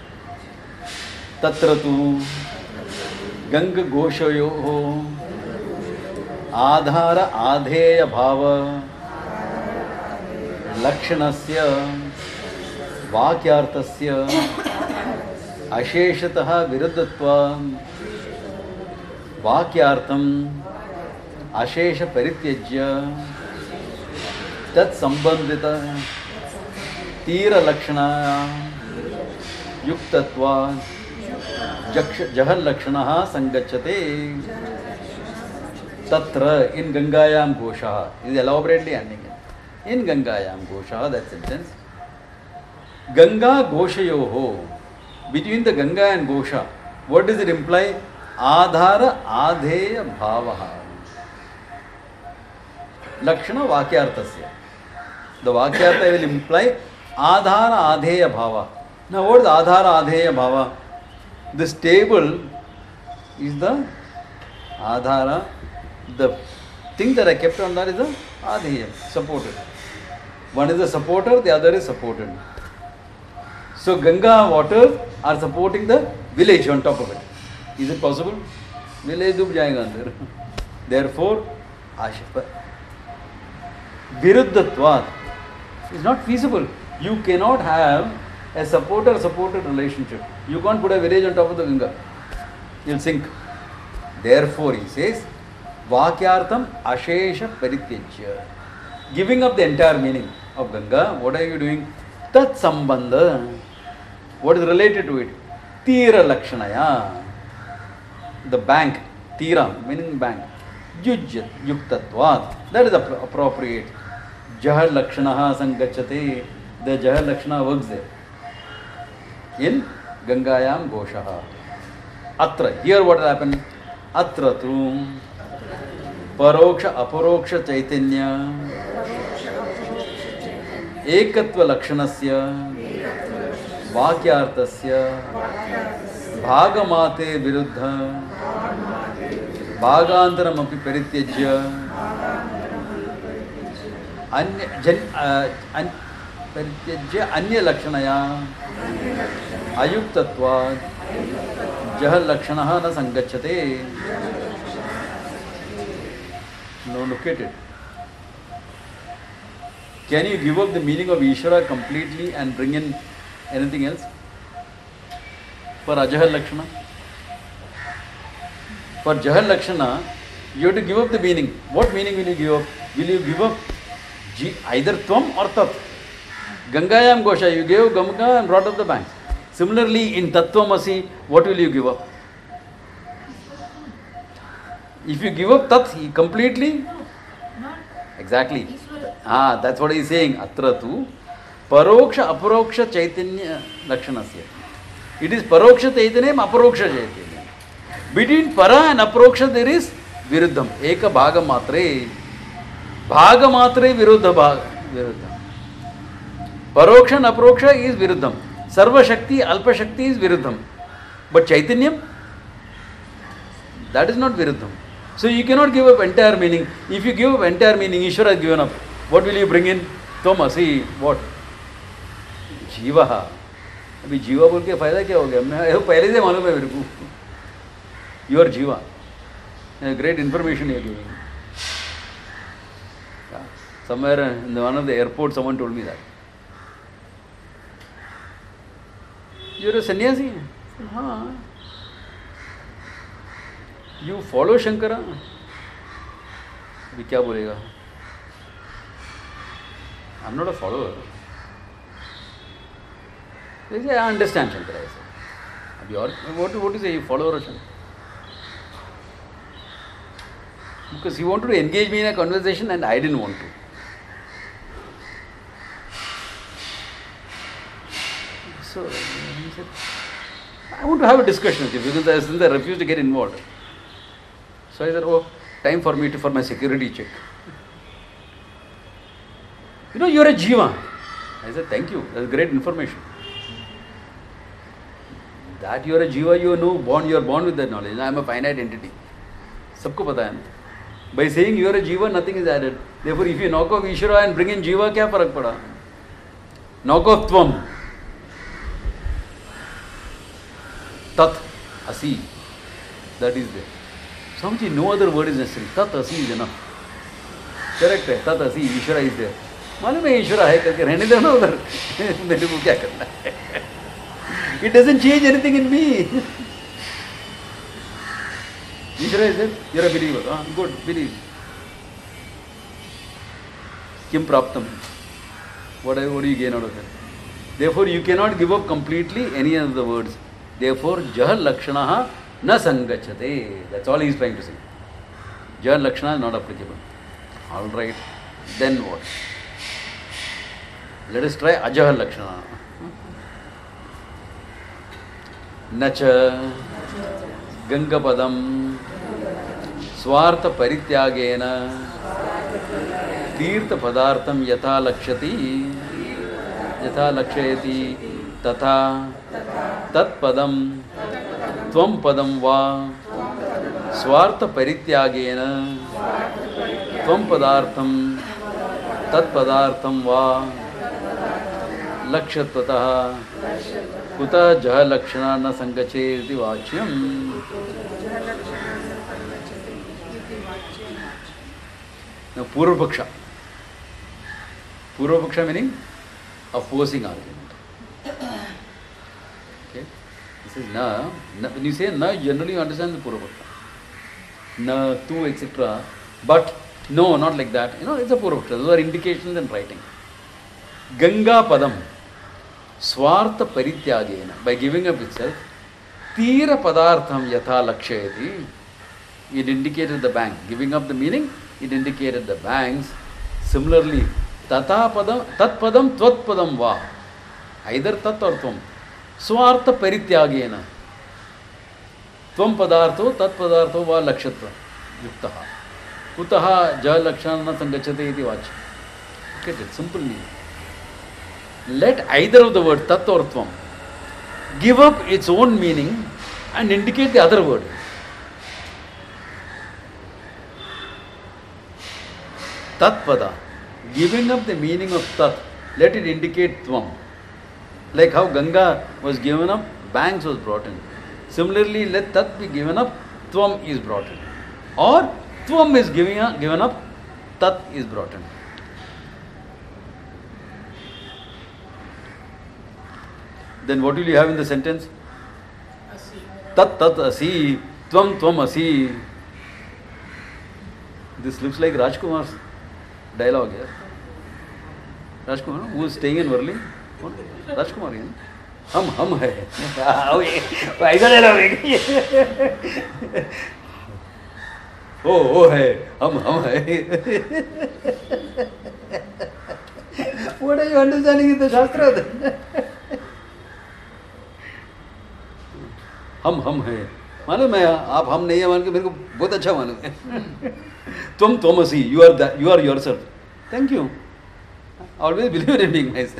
Speaker 1: Tatra tu Ganga Goshayoho Adhara Adheya Bhava Lakshanasya Vakyartasya Asheshataha Viruddhatva Vakyartam Ashesha Parityajya Tat Sambandhita Tira Lakshana Yuktatva Jahal Lakshanaha Sangachate Tatra in Gangayam Gosha is elaborately ending it. In Gangayam Gosha, that sentence. Ganga Goshayoho. Between the Ganga and Gosha, what does it imply? Adhara Adheya Bhavaha. Lakshana Vakyartasya. The Vakyarta will imply Adhara Adheya Bhava. Now what is Adhara Adheya Bhava? The stable is the Adhara. The thing that I kept on that is the Adheya, supported. One is the supporter, the other is supported. So Ganga waters are supporting the village on top of it. Is it possible? Village dub jayega andar. Therefore, Ashpa. Viruddhatvat is not feasible. You cannot have a supporter-supported relationship. You can't put a village on top of the Ganga. You'll sink. Therefore, he says, Vakyartam Ashesha Parityajya. Giving up the entire meaning of Ganga, what are you doing? Tat Sambandha. What is related to it? Tira Lakshanaya. The bank. Tira, meaning bank. Yujyat yuktatvat. That is appropriate. Jahar lakshanaha sangachate. The Jahar lakshana works there. In Gangayam Goshaha. Atra. Here what will happen? Atra tu Paroksha Aparoksha Chaitanya Ekatva Lakshanasya Vakyartasya Bhagamate Viruddha Bhagantaram api Perityajya Anya Jan uh, Perityajya Anya Lakshanaya Ayuktatvad Jahar Lakshanaha na Sangachate. Now look at it. Can you give up the meaning of Ishvara completely and bring in anything else? For Ajahar Lakshana? For Jahar Lakshana, you have to give up the meaning. What meaning will you give up? Will you give up either Tvam or Tat? Gangayam Gosha, you gave Ganga and brought up the banks. Similarly, in Tattvamasi, what will you give up? If you give up Tat completely, exactly. Ah, that's what he is saying. Atra tu Paroksha Aparoksha Chaitanya Lakshanasya. It is Paroksha Chaitanya, Aparoksha Chaitanya. Between Para and Aparoksha there is Viruddham. Eka Bhaga Matre. Bhaga Matre Viruddha Bhaga. Viruddham. Paroksha and Aparoksha is Viruddham. Sarva Shakti, Alpa Shakti is Viruddham. But Chaitanyam, that is not Viruddham. So you cannot give up entire meaning. If you give up entire meaning, Ishvara has given up. What will you bring in? Toma, see, what? Jiva. अभी जीवा बोल के फायदा क्या हो गया? मैं पहले से मालूम है मेरे को. You are Jiva. Great information you are giving. Somewhere in one of the airports, someone told me that. You are a sannyasi? हाँ. You follow Shankara? अभी क्या बोलेगा? I'm not a follower. They say, I understand Shankara. I say. Abhi aur, what, what do you say? You follower of Shankara? Because he wanted to engage me in a conversation and I didn't want to. So he said, I want to have a discussion with you because since I refused to get involved. So I said, oh, time for me to for my security check. You know, you're a Jiva. I said, thank you. That's great information. That you're a Jiva, you know, born, you're born with that knowledge. I am a finite entity. Sabko pata hai. By saying you're a Jiva, nothing is added. Therefore, if you knock off Ishvara and bring in Jiva, kya farak pada? Knock off Tvam. Tat, Asi. That is there. Swamiji, no other word is necessary. Tat, Asi is enough. Correct hai. Tat, Asi, Ishvara is there. मालूम है ईश्वरा है करके रहने दो ना उधर. मेरे को क्या करना है? It doesn't change anything in me. Ishvara is there. You're a believer. Ah, good, believe. Kim praptam. What, what do you gain out of it? Therefore, you cannot give up completely any of the words. Therefore, Jahar Lakshanaha na sangachate. That's all he is trying to say. Jahar Lakshana is not applicable. All right. Then what? Let us try Ajahar Lakshana. Nacha Gangapadam Swartha Parityagena Tirtha Padartham Yatha Lakshati Yatha Lakshayati Tatha Tat Padam Tvam Padam Va Swartha Parityagena Tvam Padartham Tat Padartham Va Lakshatvatah Kuta Jaha Lakshana na Sangacheti Vachyam. Now Purva Paksha. Purva Paksha meaning opposing argument. Okay. This is na, na. When you say na, generally you understand the Purva Paksha. Na, tu, et cetera. But no, not like that. You know, it's a Purva Paksha. Those are indications in writing. Ganga Padam. Swartha Parityagena, by giving up itself, Tira Padartham Yatha Lakshayati, it indicated the bank. Giving up the meaning, it indicated the banks. Similarly, tata padam, tat padam, tvat padam va. Either tat or tvam. Swartha parityagena. Tvam padartho, tat padartho va lakshatva. Yuktaha. Kutaha ja lakshana sangachate iti vacha. Look at it, simple meaning. Let either of the word tat or tvam give up its own meaning and indicate the other word. Tat pada, giving up the meaning of tat, let it indicate tvam. Like how Ganga was given up, banks was brought in. Similarly, let tat be given up, tvam is brought in. Or tvam is given up, given up, tat is brought in. Then what will you have in the sentence?
Speaker 2: Asi.
Speaker 1: Tat tat asi, tvam tvam asi. This looks like Rajkumar's dialogue here. Rajkumar, who is staying in Worli? Rajkumar, yeah? Hum hum hai. ऐसा dialogue. Oh oh hai, hum hum hai. What are you understanding in the Shastra then? हम हम है मालूम मैं आप हम नहीं है मान के मेरे को बहुत अच्छा मालूम है तुम तुम see you are you are yourself thank you always believe in being nice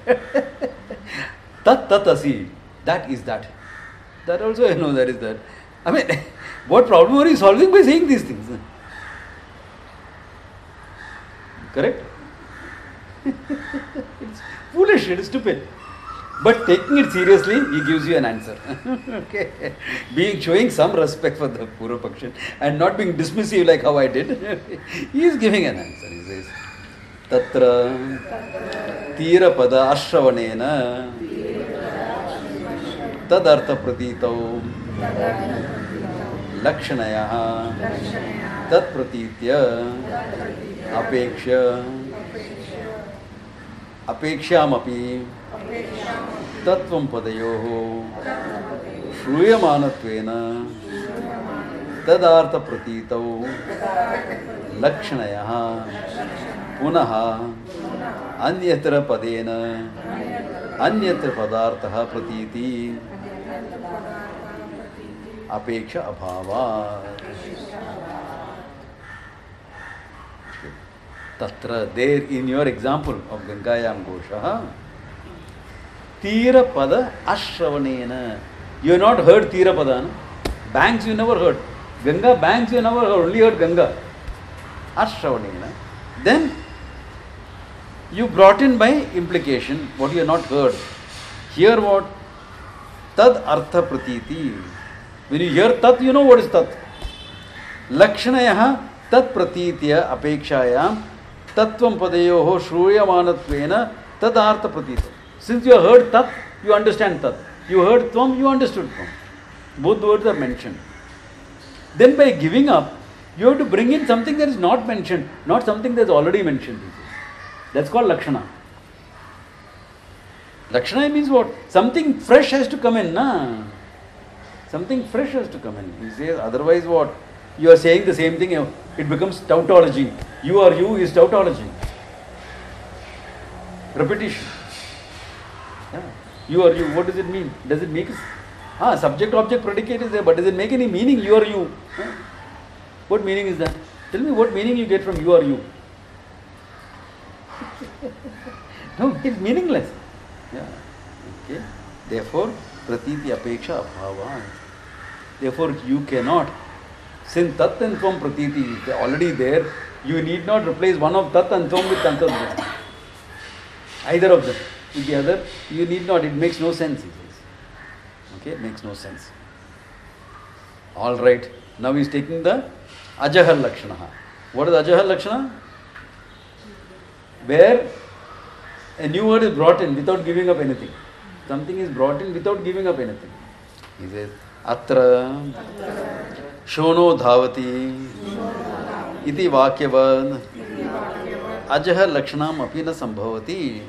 Speaker 1: तत् तत् असी that is that that also I know that is that I mean what problem are you solving by saying these things correct it's foolish it is stupid. But taking it seriously, he gives you an answer. Okay, being showing some respect for the Purva Paksha and not being dismissive like how I did, he is giving an answer. He says, Tatra Tira Pada Ashravanena Tadartha Pratitau Lakshanaya Tat Pratitya Apeksha Apekshamapi तत्वं पदयोः श्रूयमानत्वेन तदार्थ प्रतीतौ लक्षणयः पुनः अन्यत्र पदेन अन्यत्र पदार्थः प्रतीति अपेक्षा अभावात्. Tatra, there in your example of Gangayam Gosha, Tira Pada Ashravanena. You have not heard Tira Pada, no? Banks you never heard. Ganga, banks you never heard, only heard Ganga. Ashravanena. Then you brought in by implication what you have not heard. Here what? Tad Artha Pratiti. When you hear Tat, you know what is Tat. Lakshanayaha Tat Pratitya Apekshayam Tattvam Padayoho Shruyamanattvena Tadartha Pratita. Since you have heard Tat, you understand Tat. You heard Tvam, you understood Tvam. Both words are mentioned. Then by giving up, you have to bring in something that is not mentioned, not something that is already mentioned. That's called Lakshana. Lakshana means what? Something fresh has to come in. Na? Something fresh has to come in. He says, otherwise what? You are saying the same thing, it becomes tautology. You or you is tautology. Repetition. Yeah. You or you, what does it mean? Does it make ah, subject, object, predicate is there, but does it make any meaning? You or you? Huh? What meaning is that? Tell me what meaning you get from you or you. No, it's meaningless. Yeah. Okay. Therefore, pratiti apeksha abhava. Therefore, you cannot. Since tat and tvam pratiti is already there, you need not replace one of tat and tvam with tantadhyam. Either of them. With the other, you need not. It makes no sense. It says. Okay, it makes no sense. All right. Now he is taking the ajahar lakshana. What is ajahar lakshana? Where a new word is brought in without giving up anything. Something is brought in without giving up anything. He says, atra shono dhavati iti vakyavad ajahar lakshanam api na sambhavati.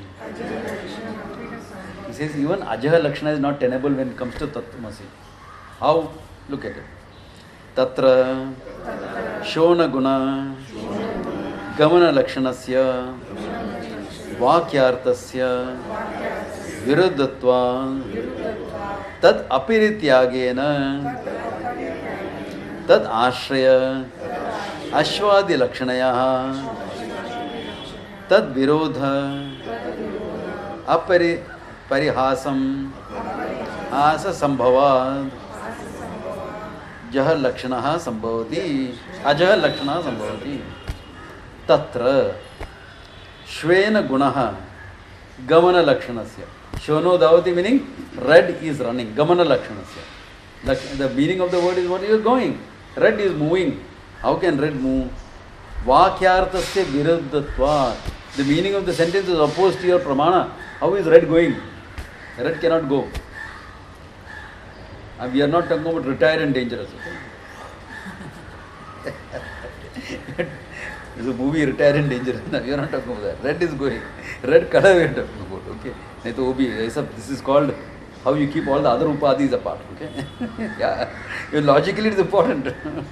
Speaker 1: He says, even ajahar lakshana is not tenable when it comes to tattvamasi. How? Look at it. Tatra Shona Guna Gamana Lakshanasya Vakyartasya Viruddhatva Tad Apirityagena Tad Ashraya Ashwadi Lakshanaya Tad Virodha Apari Parihasam Asa Sambhavad Jahar Lakshanaha Sambhavati Ajahar Lakshanaha Sambhavati Tatra Shvena Gunaha Gamana Lakshanasya Shono Davati meaning red is running. Gamana Lakshanasya. The meaning of the word is what you are going. Red is moving. How can red move? Vakyartasya viruddhatva. The meaning of the sentence is opposed to your pramana. How is red going? Red cannot go. And we are not talking about retired and dangerous. There's a movie Retired and Dangerous. No, we are not talking about that. Red is going. Red color we are talking about. Okay. This is called how you keep all the other upadhis apart. Okay. Yeah. Logically it is important.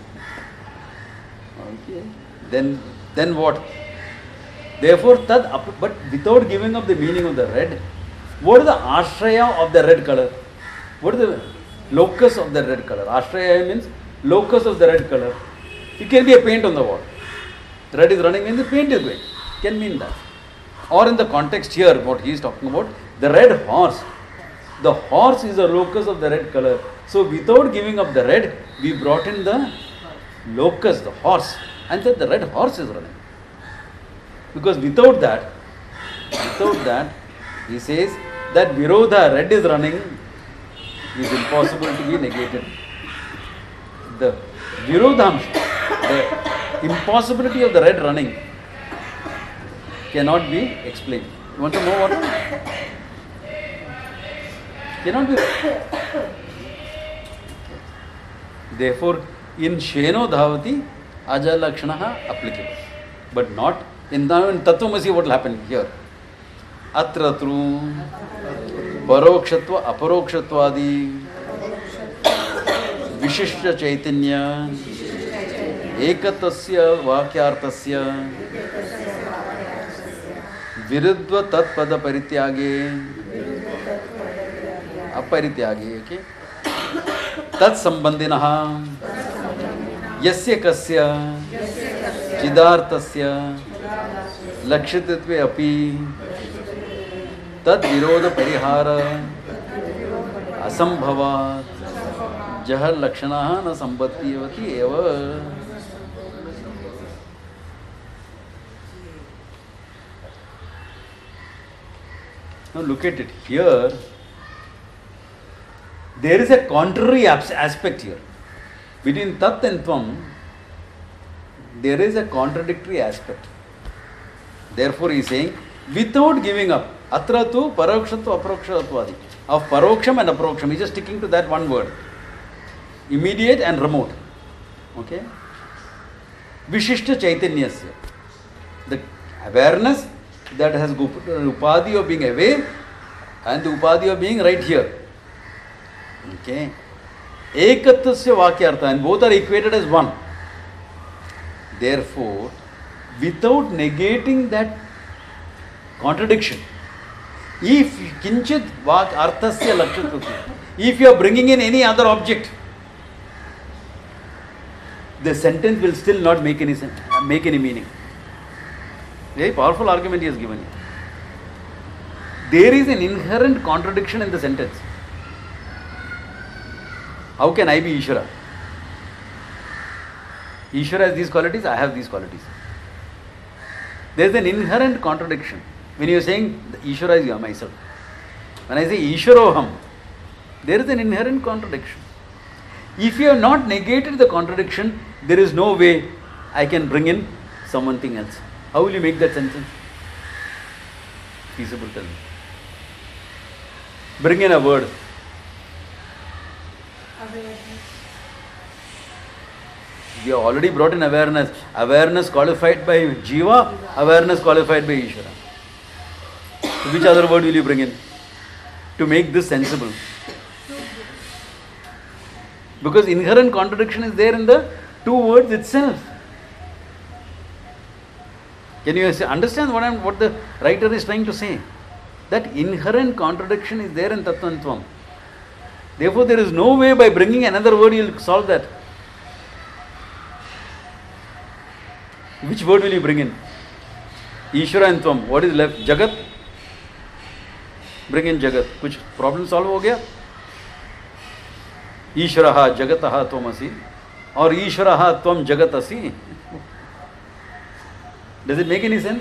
Speaker 1: Okay. Then, then what? Therefore, tad, but without giving up the meaning of the red, what is the ashraya of the red color? What is the locus of the red color? Ashraya means locus of the red color. It can be a paint on the wall. Red is running means the paint is going. Can mean that. Or in the context here, what he is talking about, the red horse. The horse is the locus of the red color. So without giving up the red, we brought in the locus, the horse. And said the red horse is running. Because without that, without that, he says that Virodha, red is running, is impossible to be negated. The Virodhamsha, the impossibility of the red running cannot be explained. You want to know what? Cannot be. Therefore, in Sheno Dhavati, Aja Lakshanaha applicable. But not in, the, in Tattvamasi what will happen here. Atratru, Parokshatva, Aparokshatvadi, Vishishta Chaitanya, Ekatasya Vakyartasya, Viruddha Tatpada Parityage, Aparityage, okay? Tat Sambandhinaha, Yasya Kasya, Chidartasya, Lakshitatve Api, Tad Virodha Parihara, Asambhavat, Jahar Lakshanaha na Sambatyavati eva. Now look at it here. There is a contrary aspect here. Between Tat and Tvam, there is a contradictory aspect. Therefore, he is saying, without giving up, Atratu, Parokshatva, Aparokshatvadi, of Paroksham and Aparoksham, he is just sticking to that one word. Immediate and remote. Okay? Vishishta Chaitanyasya. The awareness that has Upadhi of being away and the Upadhi of being right here. Okay? Ekatasya Vakyartha, and both are equated as one. Therefore, without negating that contradiction, if kinchit vak arthasya lakshatuti, if you are bringing in any other object, the sentence will still not make any sense, make any meaning. Very powerful argument he has given here. There is an inherent contradiction in the sentence. How can I be Ishvara? Ishvara has these qualities, I have these qualities. There is an inherent contradiction. When you are saying Ishvara is myself. When I say Ishvaroham, there is an inherent contradiction. If you have not negated the contradiction, there is no way I can bring in something else. How will you make that sentence feasible? Tell me. Bring in a word.
Speaker 2: Awareness.
Speaker 1: We have already brought in awareness. Awareness qualified by Jiva, awareness qualified by Ishvara. So which other word will you bring in to make this sensible? Because inherent contradiction is there in the two words itself. Can you understand what, I'm, what the writer is trying to say? That inherent contradiction is there in Tattva and Tvam. Therefore, there is no way by bringing another word you will solve that. Which word will you bring in? Ishvara and Tvam. What is left? Jagat. Bring in Jagat. Kuch problem solve ho gaya? Ishvaraha Jagataha Tvamasi. Or Ishvaraha Tvam Jagatasi. Does it make any sense?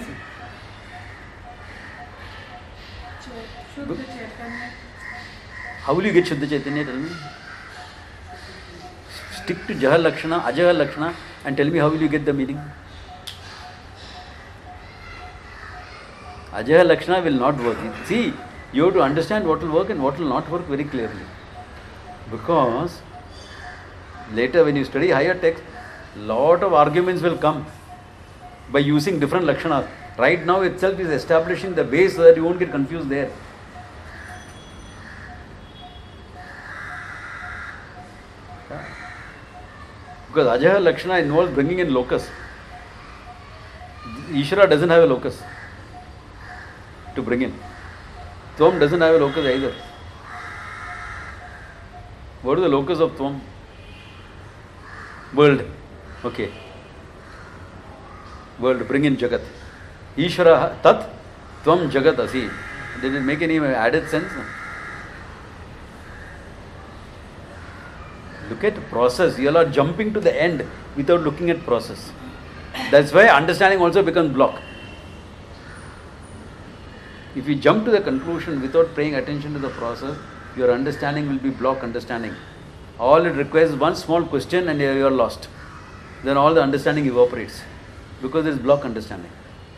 Speaker 2: Shuddha Chaitanya.
Speaker 1: How will you get Shuddha Chaitanya? Tell me. Stick to Jaha Lakshana, Ajaha Lakshana and tell me how will you get the meaning? Ajaha Lakshana will not work. See, you have to understand what will work and what will not work very clearly. Because later when you study higher text, lot of arguments will come by using different Lakshanas. Right now itself is establishing the base so that you won't get confused there. Yeah. Because Ajaha Lakshana involves bringing in locus. Ishvara doesn't have a locus to bring in. Tvam doesn't have a locus either. What is the locus of Tvam? World. Okay. World. Bring in Jagat. Ishvara Tat Tvam Jagat Asi. Did it make any added sense? Look at process. You are jumping to the end without looking at process. That's why understanding also becomes block. If you jump to the conclusion without paying attention to the process, your understanding will be block understanding. All it requires is one small question and you are lost. Then all the understanding evaporates because there is block understanding.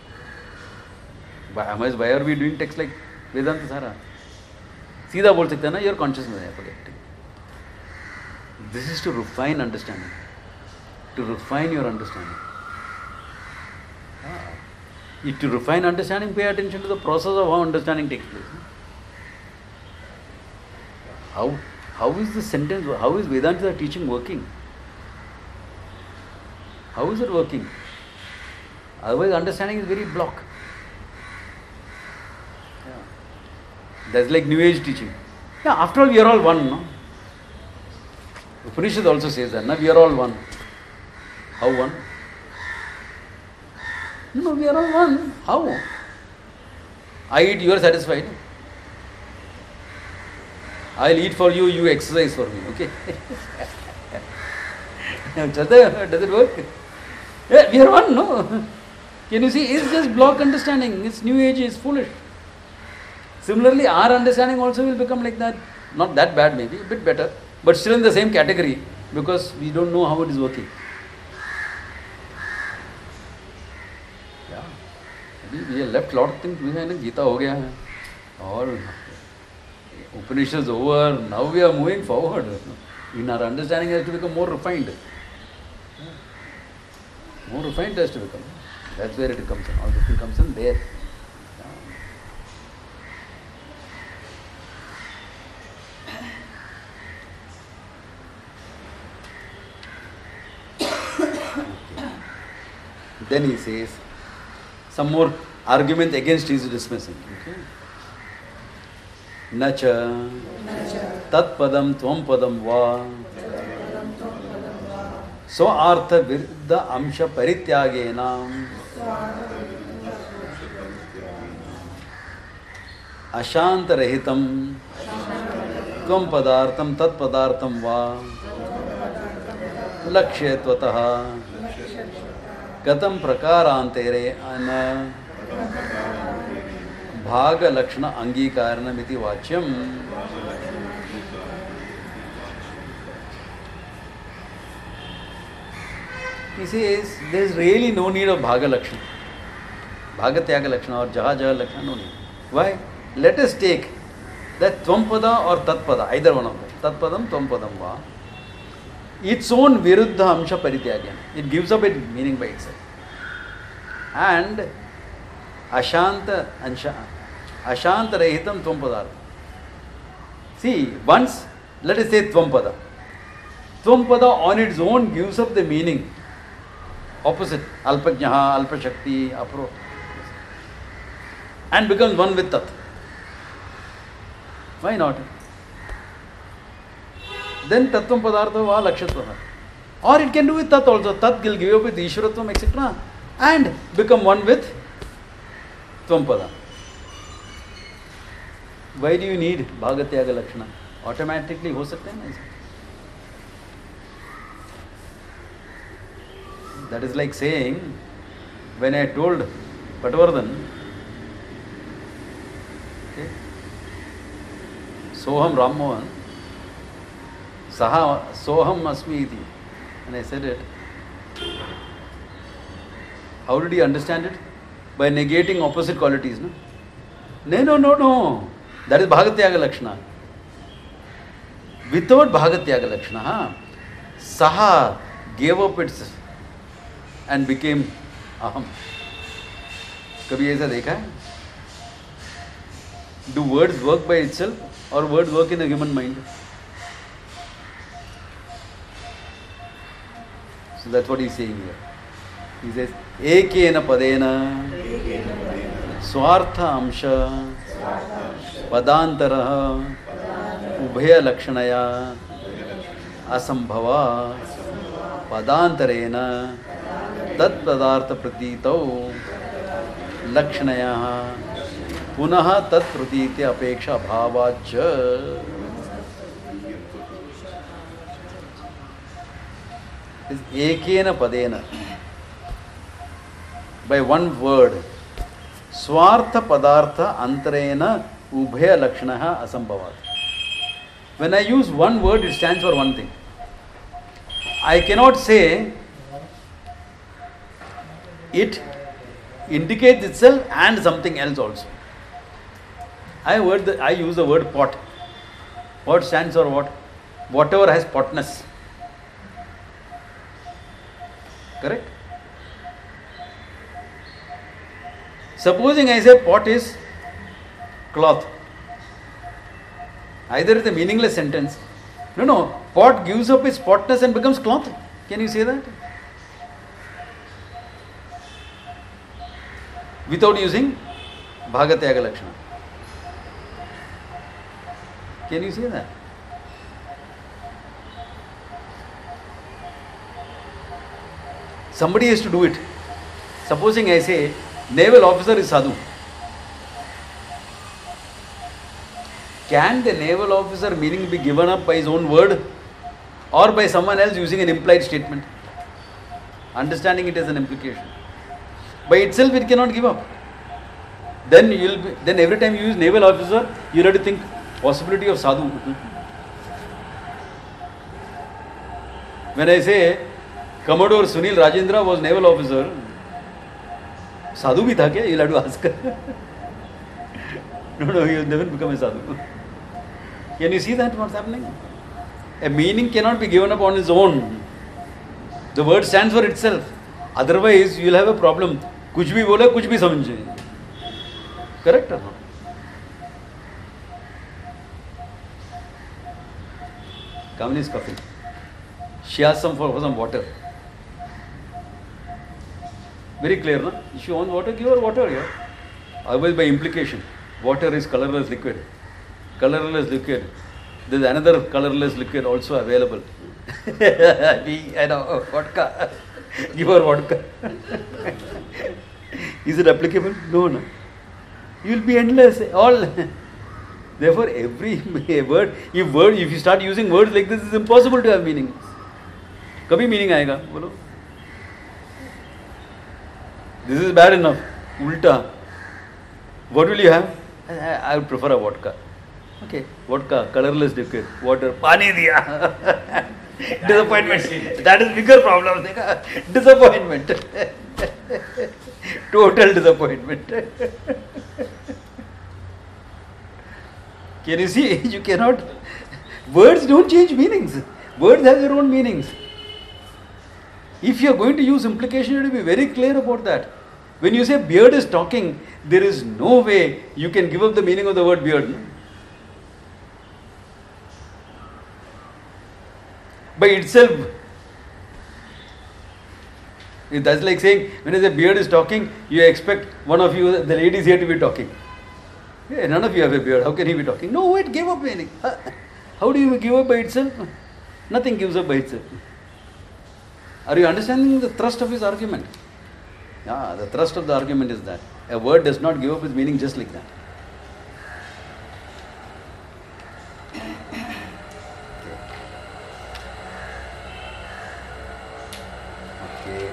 Speaker 1: Why, why are we doing text like Vedanta Sara? Seedha bol sakte na, your consciousness is forgetting. This is to refine understanding. To refine your understanding. Ah. If to refine understanding, pay attention to the process of how understanding takes place. How, how is the sentence, how is Vedanta teaching working? How is it working? Otherwise, understanding is very block. Yeah. That's like New Age teaching. Yeah, after all, we are all one. No? Upanishad also says that. No? We are all one. How one? No, we are all one. How? I eat, you are satisfied. I'll eat for you, you exercise for me. Okay? Does it work? Yeah, we are one, no? Can you see? It's just block understanding. It's New Age, it's foolish. Similarly, our understanding also will become like that. Not that bad maybe, a bit better. But still in the same category because we don't know how it is working. We have left a lot of things behind. Gita ho gaya hai. All Upanishads over. Now we are moving forward. In our understanding has to become more refined. More refined has to become. That's where it comes in. All this comes in there. Then he says, some more argument against his dismissing. Okay? Nacha tat padam tvam padam va so artha viruddha amsha parityagena ashanta rahitam tvam padartham tat padartham va lakshyatvatah Gatam prakarantere ana bhaga lakshana angikaranamiti vachyam. He says there is really no need of bhaga lakshana. Bhaga tyaga lakshana or jaha jaha lakshana, no need. Why? Let us take that tvam-pada or tat-pada, either one of them. Tat-padam, tvam-padam va. Its own viruddha amsha parityagena. It gives up its meaning by itself. And ashanta ansha, ashanta rahitam tvam padartha. See, once, let us say tvam pada. Tvampada on its own gives up the meaning. Opposite. Alpajnaha, Alpashakti, Apro. And becomes one with Tat. Why not? Then Tattvam Padartha va Lakshatva. Or it can do with Tat also. Tat will give up with Ishwaratvam, et cetera. And become one with Tvampada. Why do you need Bhagatyaga Lakshana? Automatically ho sakta hai na? That is like saying, when I told Patwardhan, okay, Soham Rammohan, Saha Soham Asmi iti, and I said it, how did he understand it? By negating opposite qualities, no? No, no, no, no. That is Bhagatyaga Lakshana. Without Bhagatyaga Lakshana, huh? Saha gave up its and became Aham. कभी ऐसा देखा है? Do words work by itself or words work in the human mind? So that's what he's saying here. He says, Ekena padena Swartha amsha Padantaraha Ubhaya lakshanaya Asambhava Padantarena Tat padartha pratitau Lakshanaya Punaha tat pratiti apeksha bhavacha. Is ekena padena. By one word. Swartha padartha antarena ubhaya lakshanaha asambhavat. When I use one word, it stands for one thing. I cannot say it indicates itself and something else also. I word the, I use the word pot. What stands for what? Whatever has potness. Correct? Supposing I say pot is cloth. Either it's a meaningless sentence. No, no. Pot gives up its potness and becomes cloth. Can you say that? Without using Bhagatyaga Lakshana. Can you say that? Somebody has to do it. Supposing I say, naval officer is sadhu. Can the naval officer meaning be given up by his own word or by someone else using an implied statement? Understanding it as an implication. By itself it cannot give up. Then you will be, then every time you use naval officer, you have to think possibility of sadhu. When I say Commodore Sunil Rajendra was naval officer, sadhu bhi tha kya? You'll have to ask. No, no, he will never become a sadhu. Can you see that what's happening? A meaning cannot be given up on its own. The word stands for itself. Otherwise, you will have a problem. कुछ भी बोले कुछ भी समझे. Correct or not? Kamini is coughing. She asked some for, for some water. Very clear, no? If you want water, give her water here. Otherwise, by implication, water is colorless liquid. Colorless liquid. There is another colorless liquid also available. I know, vodka. Give her vodka. Is it applicable? No, no. You will be endless. All. Therefore, every word, if word, if you start using words like this, it's impossible to have meaning. कभी meaning आएगा? बोलो. This is bad enough. Ulta. What will you have? I, I would prefer a vodka. Okay, vodka, colorless liquid, water, pani diya. Disappointment. That is bigger problem. Disappointment. Total disappointment. Can you see? You cannot. Words don't change meanings. Words have their own meanings. If you are going to use implication, you have to be very clear about that. When you say beard is talking, there is no way you can give up the meaning of the word beard. by itself. That's like saying, when I say beard is talking, you expect one of you, the ladies here, to be talking. Yeah, none of you have a beard. How can he be talking? No, it gave up meaning. How do you give up by itself? Nothing gives up by itself. Are you understanding the thrust of his argument? Yeah, the thrust of the argument is that a word does not give up its meaning just like that. Okay.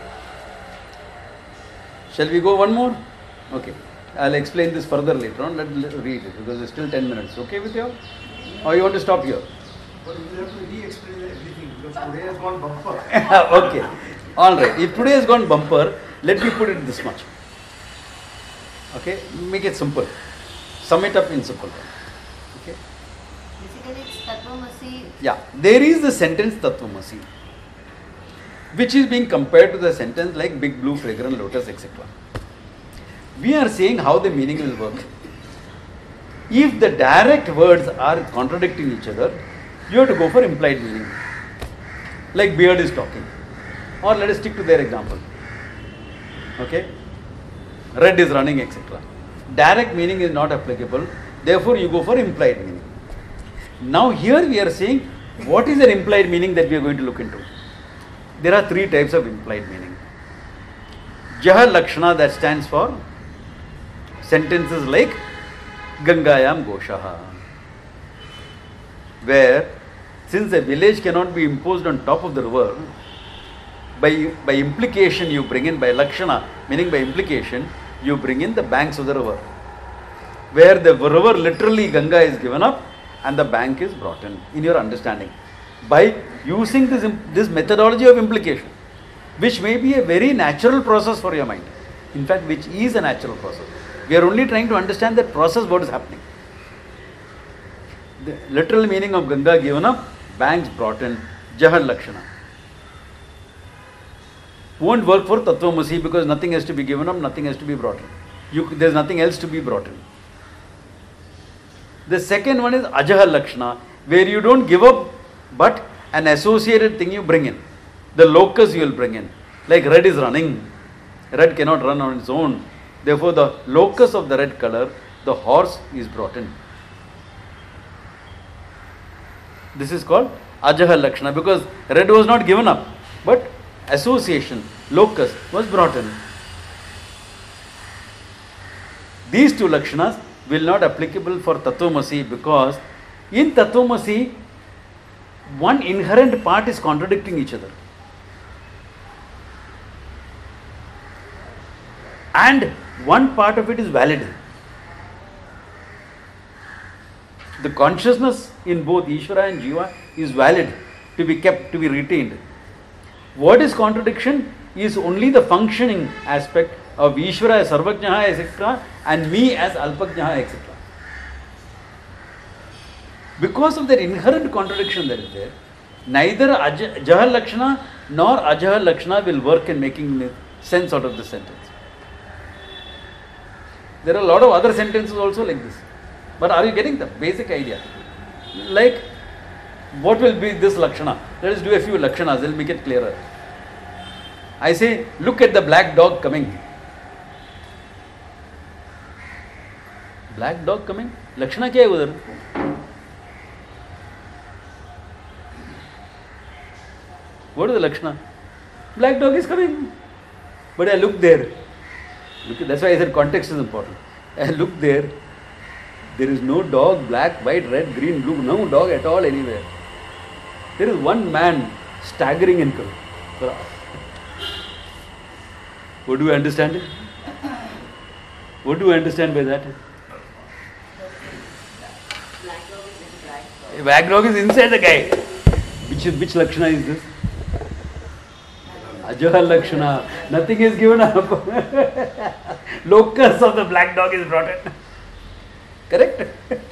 Speaker 1: Shall we go one more? Okay. I'll explain this further later on. Let's read it because it's still ten minutes. Okay with you all? Or you want to stop here?
Speaker 3: But you have to re-explain everything because today has gone bumper.
Speaker 1: Okay. All right. If today has gone bumper, let me put it this much. Okay. Make it simple. Sum it up in simple terms. Okay.
Speaker 4: Basically, it's Tattvamasi.
Speaker 1: Yeah. There is the sentence Tattvamasi, which is being compared to the sentence like big blue fragrant lotus, et cetera. We are saying how the meaning will work. If the direct words are contradicting each other, you have to go for implied meaning. Like beard is talking. Or let us stick to their example. Okay? Red is running, et cetera. Direct meaning is not applicable. Therefore, you go for implied meaning. Now here we are saying, what is an implied meaning that we are going to look into? There are three types of implied meaning. Jaha Lakshana, that stands for sentences like Gangayam Goshaha, where since a village cannot be imposed on top of the river, by, by implication you bring in, by Lakshana, meaning by implication, you bring in the banks of the river, where the river literally Ganga is given up and the bank is brought in, in your understanding, by using this, this methodology of implication, which may be a very natural process for your mind. In fact, which is a natural process. We are only trying to understand that process, what is happening. The literal meaning of Ganga given up, banks brought in, Jahar Lakshana. Won't work for Tattvamasi because nothing has to be given up, nothing has to be brought in. You, there's nothing else to be brought in. The second one is Ajaha Lakshana, where you don't give up, but an associated thing you bring in. The locus you will bring in. Like red is running. Red cannot run on its own. Therefore, the locus of the red color, the horse, is brought in. This is called Ajaha Lakshana because red was not given up, but association, locus was brought in. These two Lakshanas will not applicable for Tattvamasi because in Tattvamasi, one inherent part is contradicting each other. And one part of it is valid. The consciousness in both Ishvara and Jiva is valid, to be kept, to be retained. What is contradiction is only the functioning aspect of Ishvara as Sarvajnaha, et cetera, and me as Alpajnaha, et cetera. Because of that inherent contradiction that is there, neither Aj- Jahar Lakshana nor Ajahar Lakshana will work in making sense out of the sentence. There are a lot of other sentences also like this. But are you getting the basic idea? Like, what will be this Lakshana? Let us do a few Lakshanas, they'll make it clearer. I say, look at the black dog coming. Black dog coming? Lakshana kya hai udhar? What is the Lakshana? Black dog is coming. But I look there. Look, that's why I said context is important. I look there. There is no dog, black, white, red, green, blue, no dog at all anywhere. There is one man staggering in color. What do you understand it? What do you understand by that? Black dog is inside the guy. Which is, which Lakshana is this? Ajaha Lakshana. Nothing is given up. Locus of the black dog is brought in. Correct?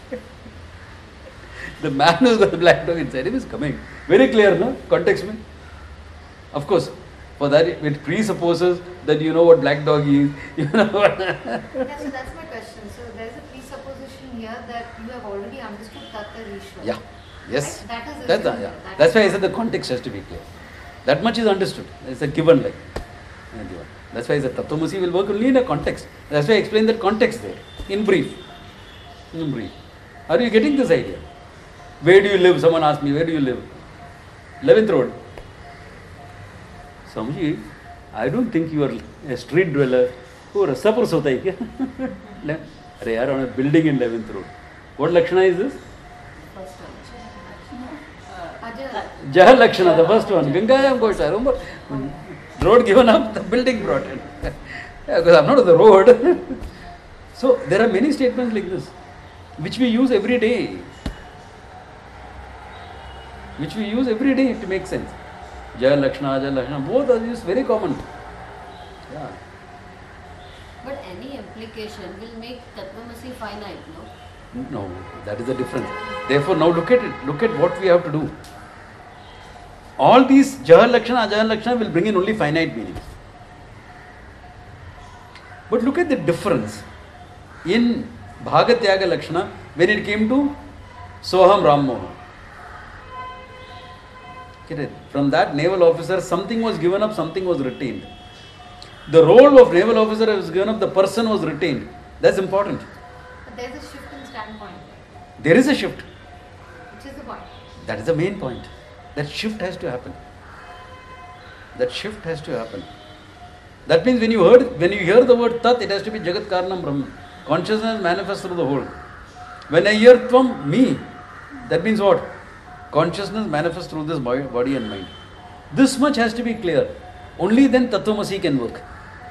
Speaker 1: The man who's got the black dog inside him is coming. Very clear, no? Context me. Of course, for that it presupposes that you know what black dog is. You know what.
Speaker 4: Yeah, so that's my question. So there's a presupposition here that you have already understood Tattva Ishvara.
Speaker 1: Yeah. Yes.
Speaker 4: That is
Speaker 1: That's,
Speaker 4: assumed.
Speaker 1: yeah.
Speaker 4: That
Speaker 1: That's
Speaker 4: is
Speaker 1: why I
Speaker 4: not-
Speaker 1: said the context has to be clear. That much is understood. It's a given like. a given. That's why I said Tattvamasi will work only in a context. That's why I explained that context there. In brief. In brief. Are you getting this idea? Where do you live? Someone asked me, where do you live? eleventh Road. Swamiji, I don't think you are a street dweller. Oh, rasta par sota hai kya? Arey yaar, on a building in eleventh Road. What Lakshana is this?
Speaker 4: First one. Ajay.
Speaker 1: Jahal Lakshana, the first one. Gangayam Gosha. Remember? Road given up, the building brought in. Yeah, because I'm not on the road. So there are many statements like this, which we use every day. Which we use every day to make sense. Jahal Lakshana, Jahal Lakshana, both are used very common. Yeah.
Speaker 4: But any implication will make Tattvamasi finite, no?
Speaker 1: No, that is the difference. Therefore, now look at it. Look at what we have to do. All these Jahal Lakshana, Ajahal Lakshana will bring in only finite meanings. But look at the difference in Bhagatyaga Lakshana when it came to Soham Ram Mohan. Get it? From that naval officer, something was given up, something was retained. The role of naval officer was given up, the person was retained. That's important.
Speaker 4: But there's a shift in standpoint.
Speaker 1: There is a shift.
Speaker 4: Which is the point.
Speaker 1: That is the main point. That shift has to happen. That shift has to happen. That means when you heard, when you hear the word Tat, it has to be Jagat Karanam Brahman. Consciousness manifests through the whole. When I hear Tvam, me, that means what? Consciousness manifests through this body and mind. This much has to be clear. Only then Tattvamasi can work.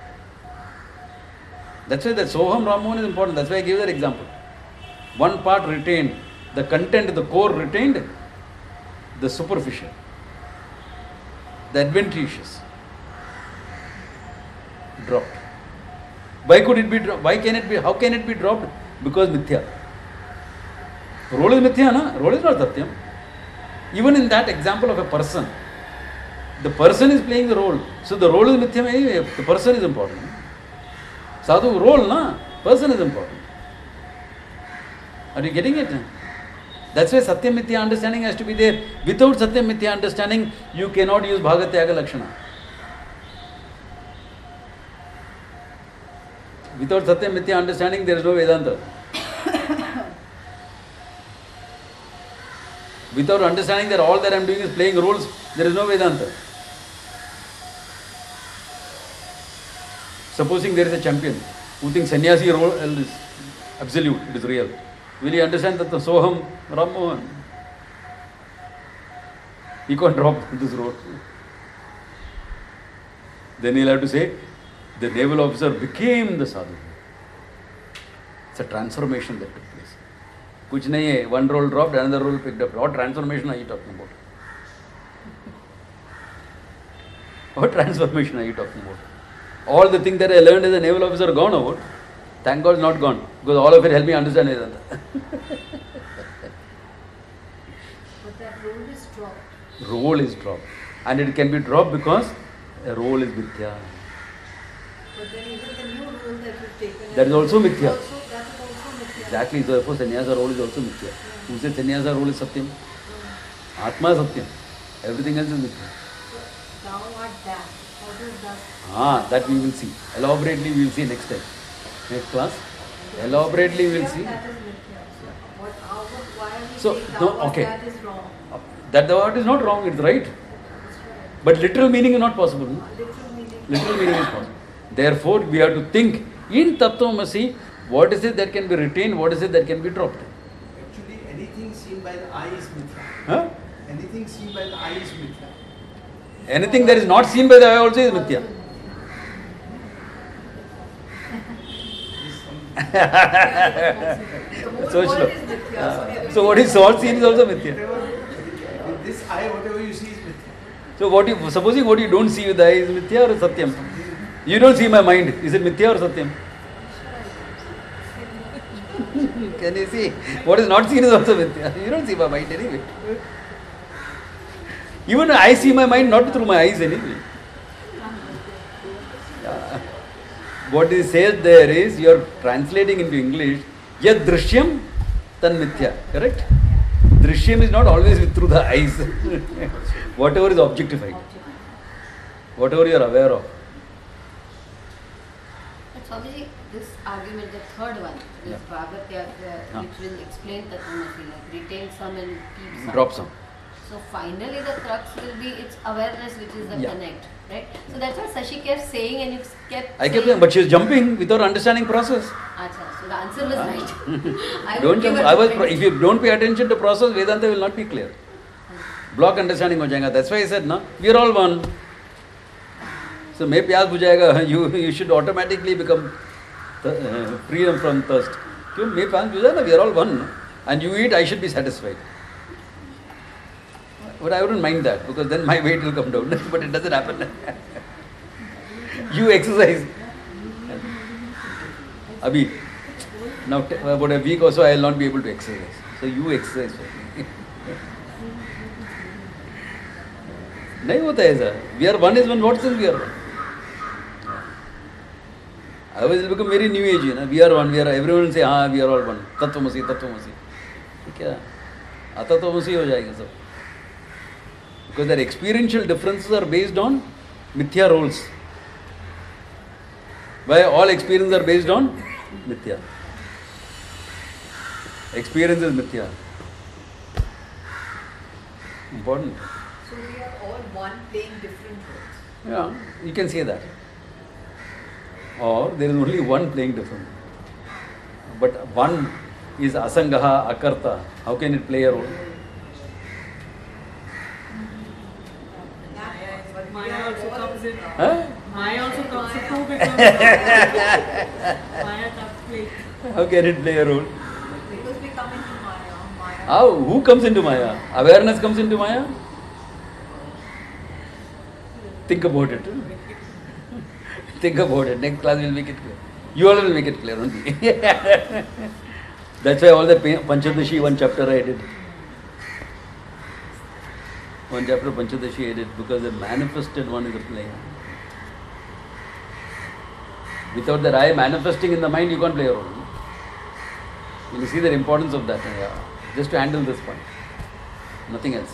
Speaker 1: That's why that Soham Ramon is important. That's why I gave that example. One part retained, the content, the core retained, the superficial, the adventitious dropped. Why could it be dropped? Why can it be? How can it be dropped? Because mithya. Role is mithya, na? Role is not satyam. Even in that example of a person, the person is playing the role. So the role is mithya, the person is important. Sadhu, role, na? Person is important. Are you getting it? That's why Satyam Mithya understanding has to be there. Without Satyam Mithya understanding, you cannot use Bhagatyaga Lakshana. Without Satyam Mithya understanding, there is no Vedanta. Without understanding that all that I am doing is playing roles, there is no Vedanta. Supposing there is a champion who thinks sannyasi role is absolute, it is real. Will he understand that the Soham Ram Mohan? He can't drop this role. Then he'll have to say, the naval officer became the sadhu. It's a transformation that took place. Kuch nahi hai, one role dropped, another role picked up. What transformation are you talking about? What transformation are you talking about? All the things that I learned as a naval officer are gone or what? Thank God it's not gone. Because all of it helped me understand Vedanta.
Speaker 2: But that role is dropped.
Speaker 1: Role is dropped. And it can be dropped because a role is mithya.
Speaker 2: But then even the new role that you've taken.
Speaker 1: That is also mithya.
Speaker 2: Also, that is also mithya.
Speaker 1: Exactly. So therefore sannyasa role is also mithya. Who said sannyasa role is satyam? Atma is satyam. Everything else is mithya.
Speaker 2: So now at that, how does that?
Speaker 1: Ah, that we will see. Elaborately we will see next time. Next class. Elaborately we will see.
Speaker 2: That is mithya. What, how, what, why are we
Speaker 1: So,
Speaker 2: saying
Speaker 1: no,
Speaker 2: now
Speaker 1: okay.
Speaker 2: that is wrong?
Speaker 1: That the word is not wrong, it's right.
Speaker 2: That's right.
Speaker 1: But literal meaning is not possible. No?
Speaker 2: Literal meaning.
Speaker 1: Literal meaning is possible. Therefore, we have to think in Tattvamasi, what is it that can be retained, what is it that can be dropped.
Speaker 3: Actually, anything seen by the eye is mithya.
Speaker 1: Huh?
Speaker 3: Anything seen by the eye is mithya.
Speaker 1: Anything that is not seen by the eye also is mithya.
Speaker 2: The
Speaker 1: So
Speaker 2: whole
Speaker 1: slow.
Speaker 2: world is mithya.
Speaker 1: Uh, so what is all seen is also mithya.
Speaker 3: Whatever, with this eye, whatever you see is mithya.
Speaker 1: So what you, supposing what you don't see with the eye is mithya or satyam? You don't see my mind. Is it mithya or satyam? Can you see? What is not seen is also mithya. You don't see my mind anyway. Even I see my mind not through my eyes anyway. Yeah. What he says there is, you are translating into English, yad drishyam tan mithya. Correct? Drishyam is not always with, through the eyes. Whatever is objectified. Whatever you are aware of.
Speaker 4: But Swamiji, this argument, the third one, this
Speaker 1: Yeah.
Speaker 4: Bhagatyagya,
Speaker 1: Yeah.
Speaker 4: which will explain Tattvamasi, like retain some and keep some.
Speaker 1: Drop some.
Speaker 4: So finally the crux will be its awareness, which is the
Speaker 1: Yeah.
Speaker 4: connect, right? So that's what Sashi kept saying, and you kept
Speaker 1: I kept saying, but she is jumping without understanding process.
Speaker 4: Acha, so the answer was right. I
Speaker 1: Don't
Speaker 4: would give
Speaker 1: jump.
Speaker 4: a
Speaker 1: I was.
Speaker 4: different-
Speaker 1: If you don't pay attention to process, Vedanta will not be clear. Block understanding हो जाएगा. That's why I said, no, we are all one. So मैं प्यास बुझाएगा. You you should automatically become th- uh, freedom from thirst. क्यों मैं प्यास बुझाएगा ना? We are all one. And you eat, I should be satisfied. But I wouldn't mind that because then my weight will come down. But it doesn't happen. You exercise. Abhi, now t- about a week or so I will not be able to exercise. So you exercise for me. नहीं होता है ऐसा. We are one is one. What sense we are one? Otherwise it will become very new age. You know? We are one. We are everyone will say हाँ we are all one. तत्वमसि तत्वमसि. क्या? अतत्वमसि हो जाएगा सब. Because their experiential differences are based on mithya roles. Why all experiences are based on mithya. Experience is mithya. Important.
Speaker 2: So we are all one playing different roles.
Speaker 1: Yeah, you can say that. Or there is only one playing different. But one is asangaha, akarta. How can it play a role?
Speaker 2: But
Speaker 5: Maya also comes in.
Speaker 1: Huh?
Speaker 5: Maya also comes in. Two becomes. Maya comes play.
Speaker 1: How can it play a role?
Speaker 2: because we come into Maya, Maya.
Speaker 1: How? Who comes into Maya? Awareness comes into Maya? Think about it. Think about it. Next class will make it clear. You all will make it clear only. That's why all the pa- Panchadashi, one chapter I did. One chapter Panchadashi I did because the manifested one is a play. Without the I manifesting in the mind, you can't play a role. You will see the importance of that. Yeah. Just to handle this point. Nothing else.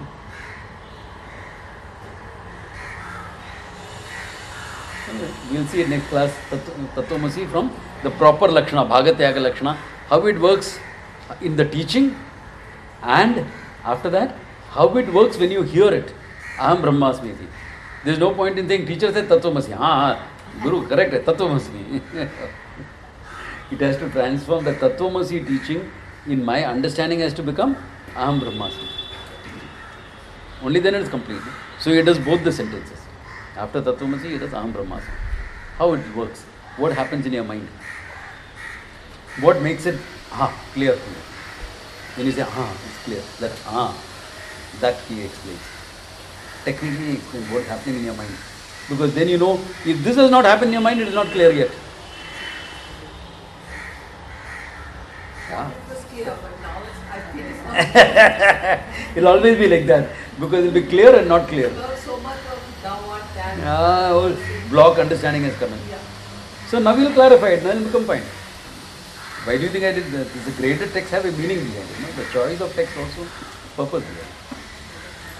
Speaker 1: We will see in next class Tattvamasi from the proper Lakshana, Bhagatyaga Lakshana, how it works in the teaching, and after that, how it works when you hear it. Aham Brahmasmi. There is no point in saying teacher said Tattvamasi. Ha, ha, Guru, correct, Tattvamasi. It has to transform the Tattvamasi teaching in my understanding has to become Aham Brahmasmi. Only then it is complete. So it does both the sentences. After Tattvamasi, it is Aham Brahmasmi. How it works? What happens in your mind? What makes it ah, clear? When you say ah, it's clear. That ah, that he explains. Technically explains what's happening in your mind. Because then you know, if this has not happened in your mind, it is not clear yet. Yeah.
Speaker 2: It was clear, but now it's, I think it's not.
Speaker 1: It'll always be like that. Because it'll be clear and not clear.
Speaker 2: Because so much of now what that.
Speaker 1: Ah, whole block understanding has come in.
Speaker 2: Yeah.
Speaker 1: So now we'll clarify it, now it'll become fine. Why do you think I did that? Does the greater text have a meaning behind it? No? The choice of text also purpose behind it.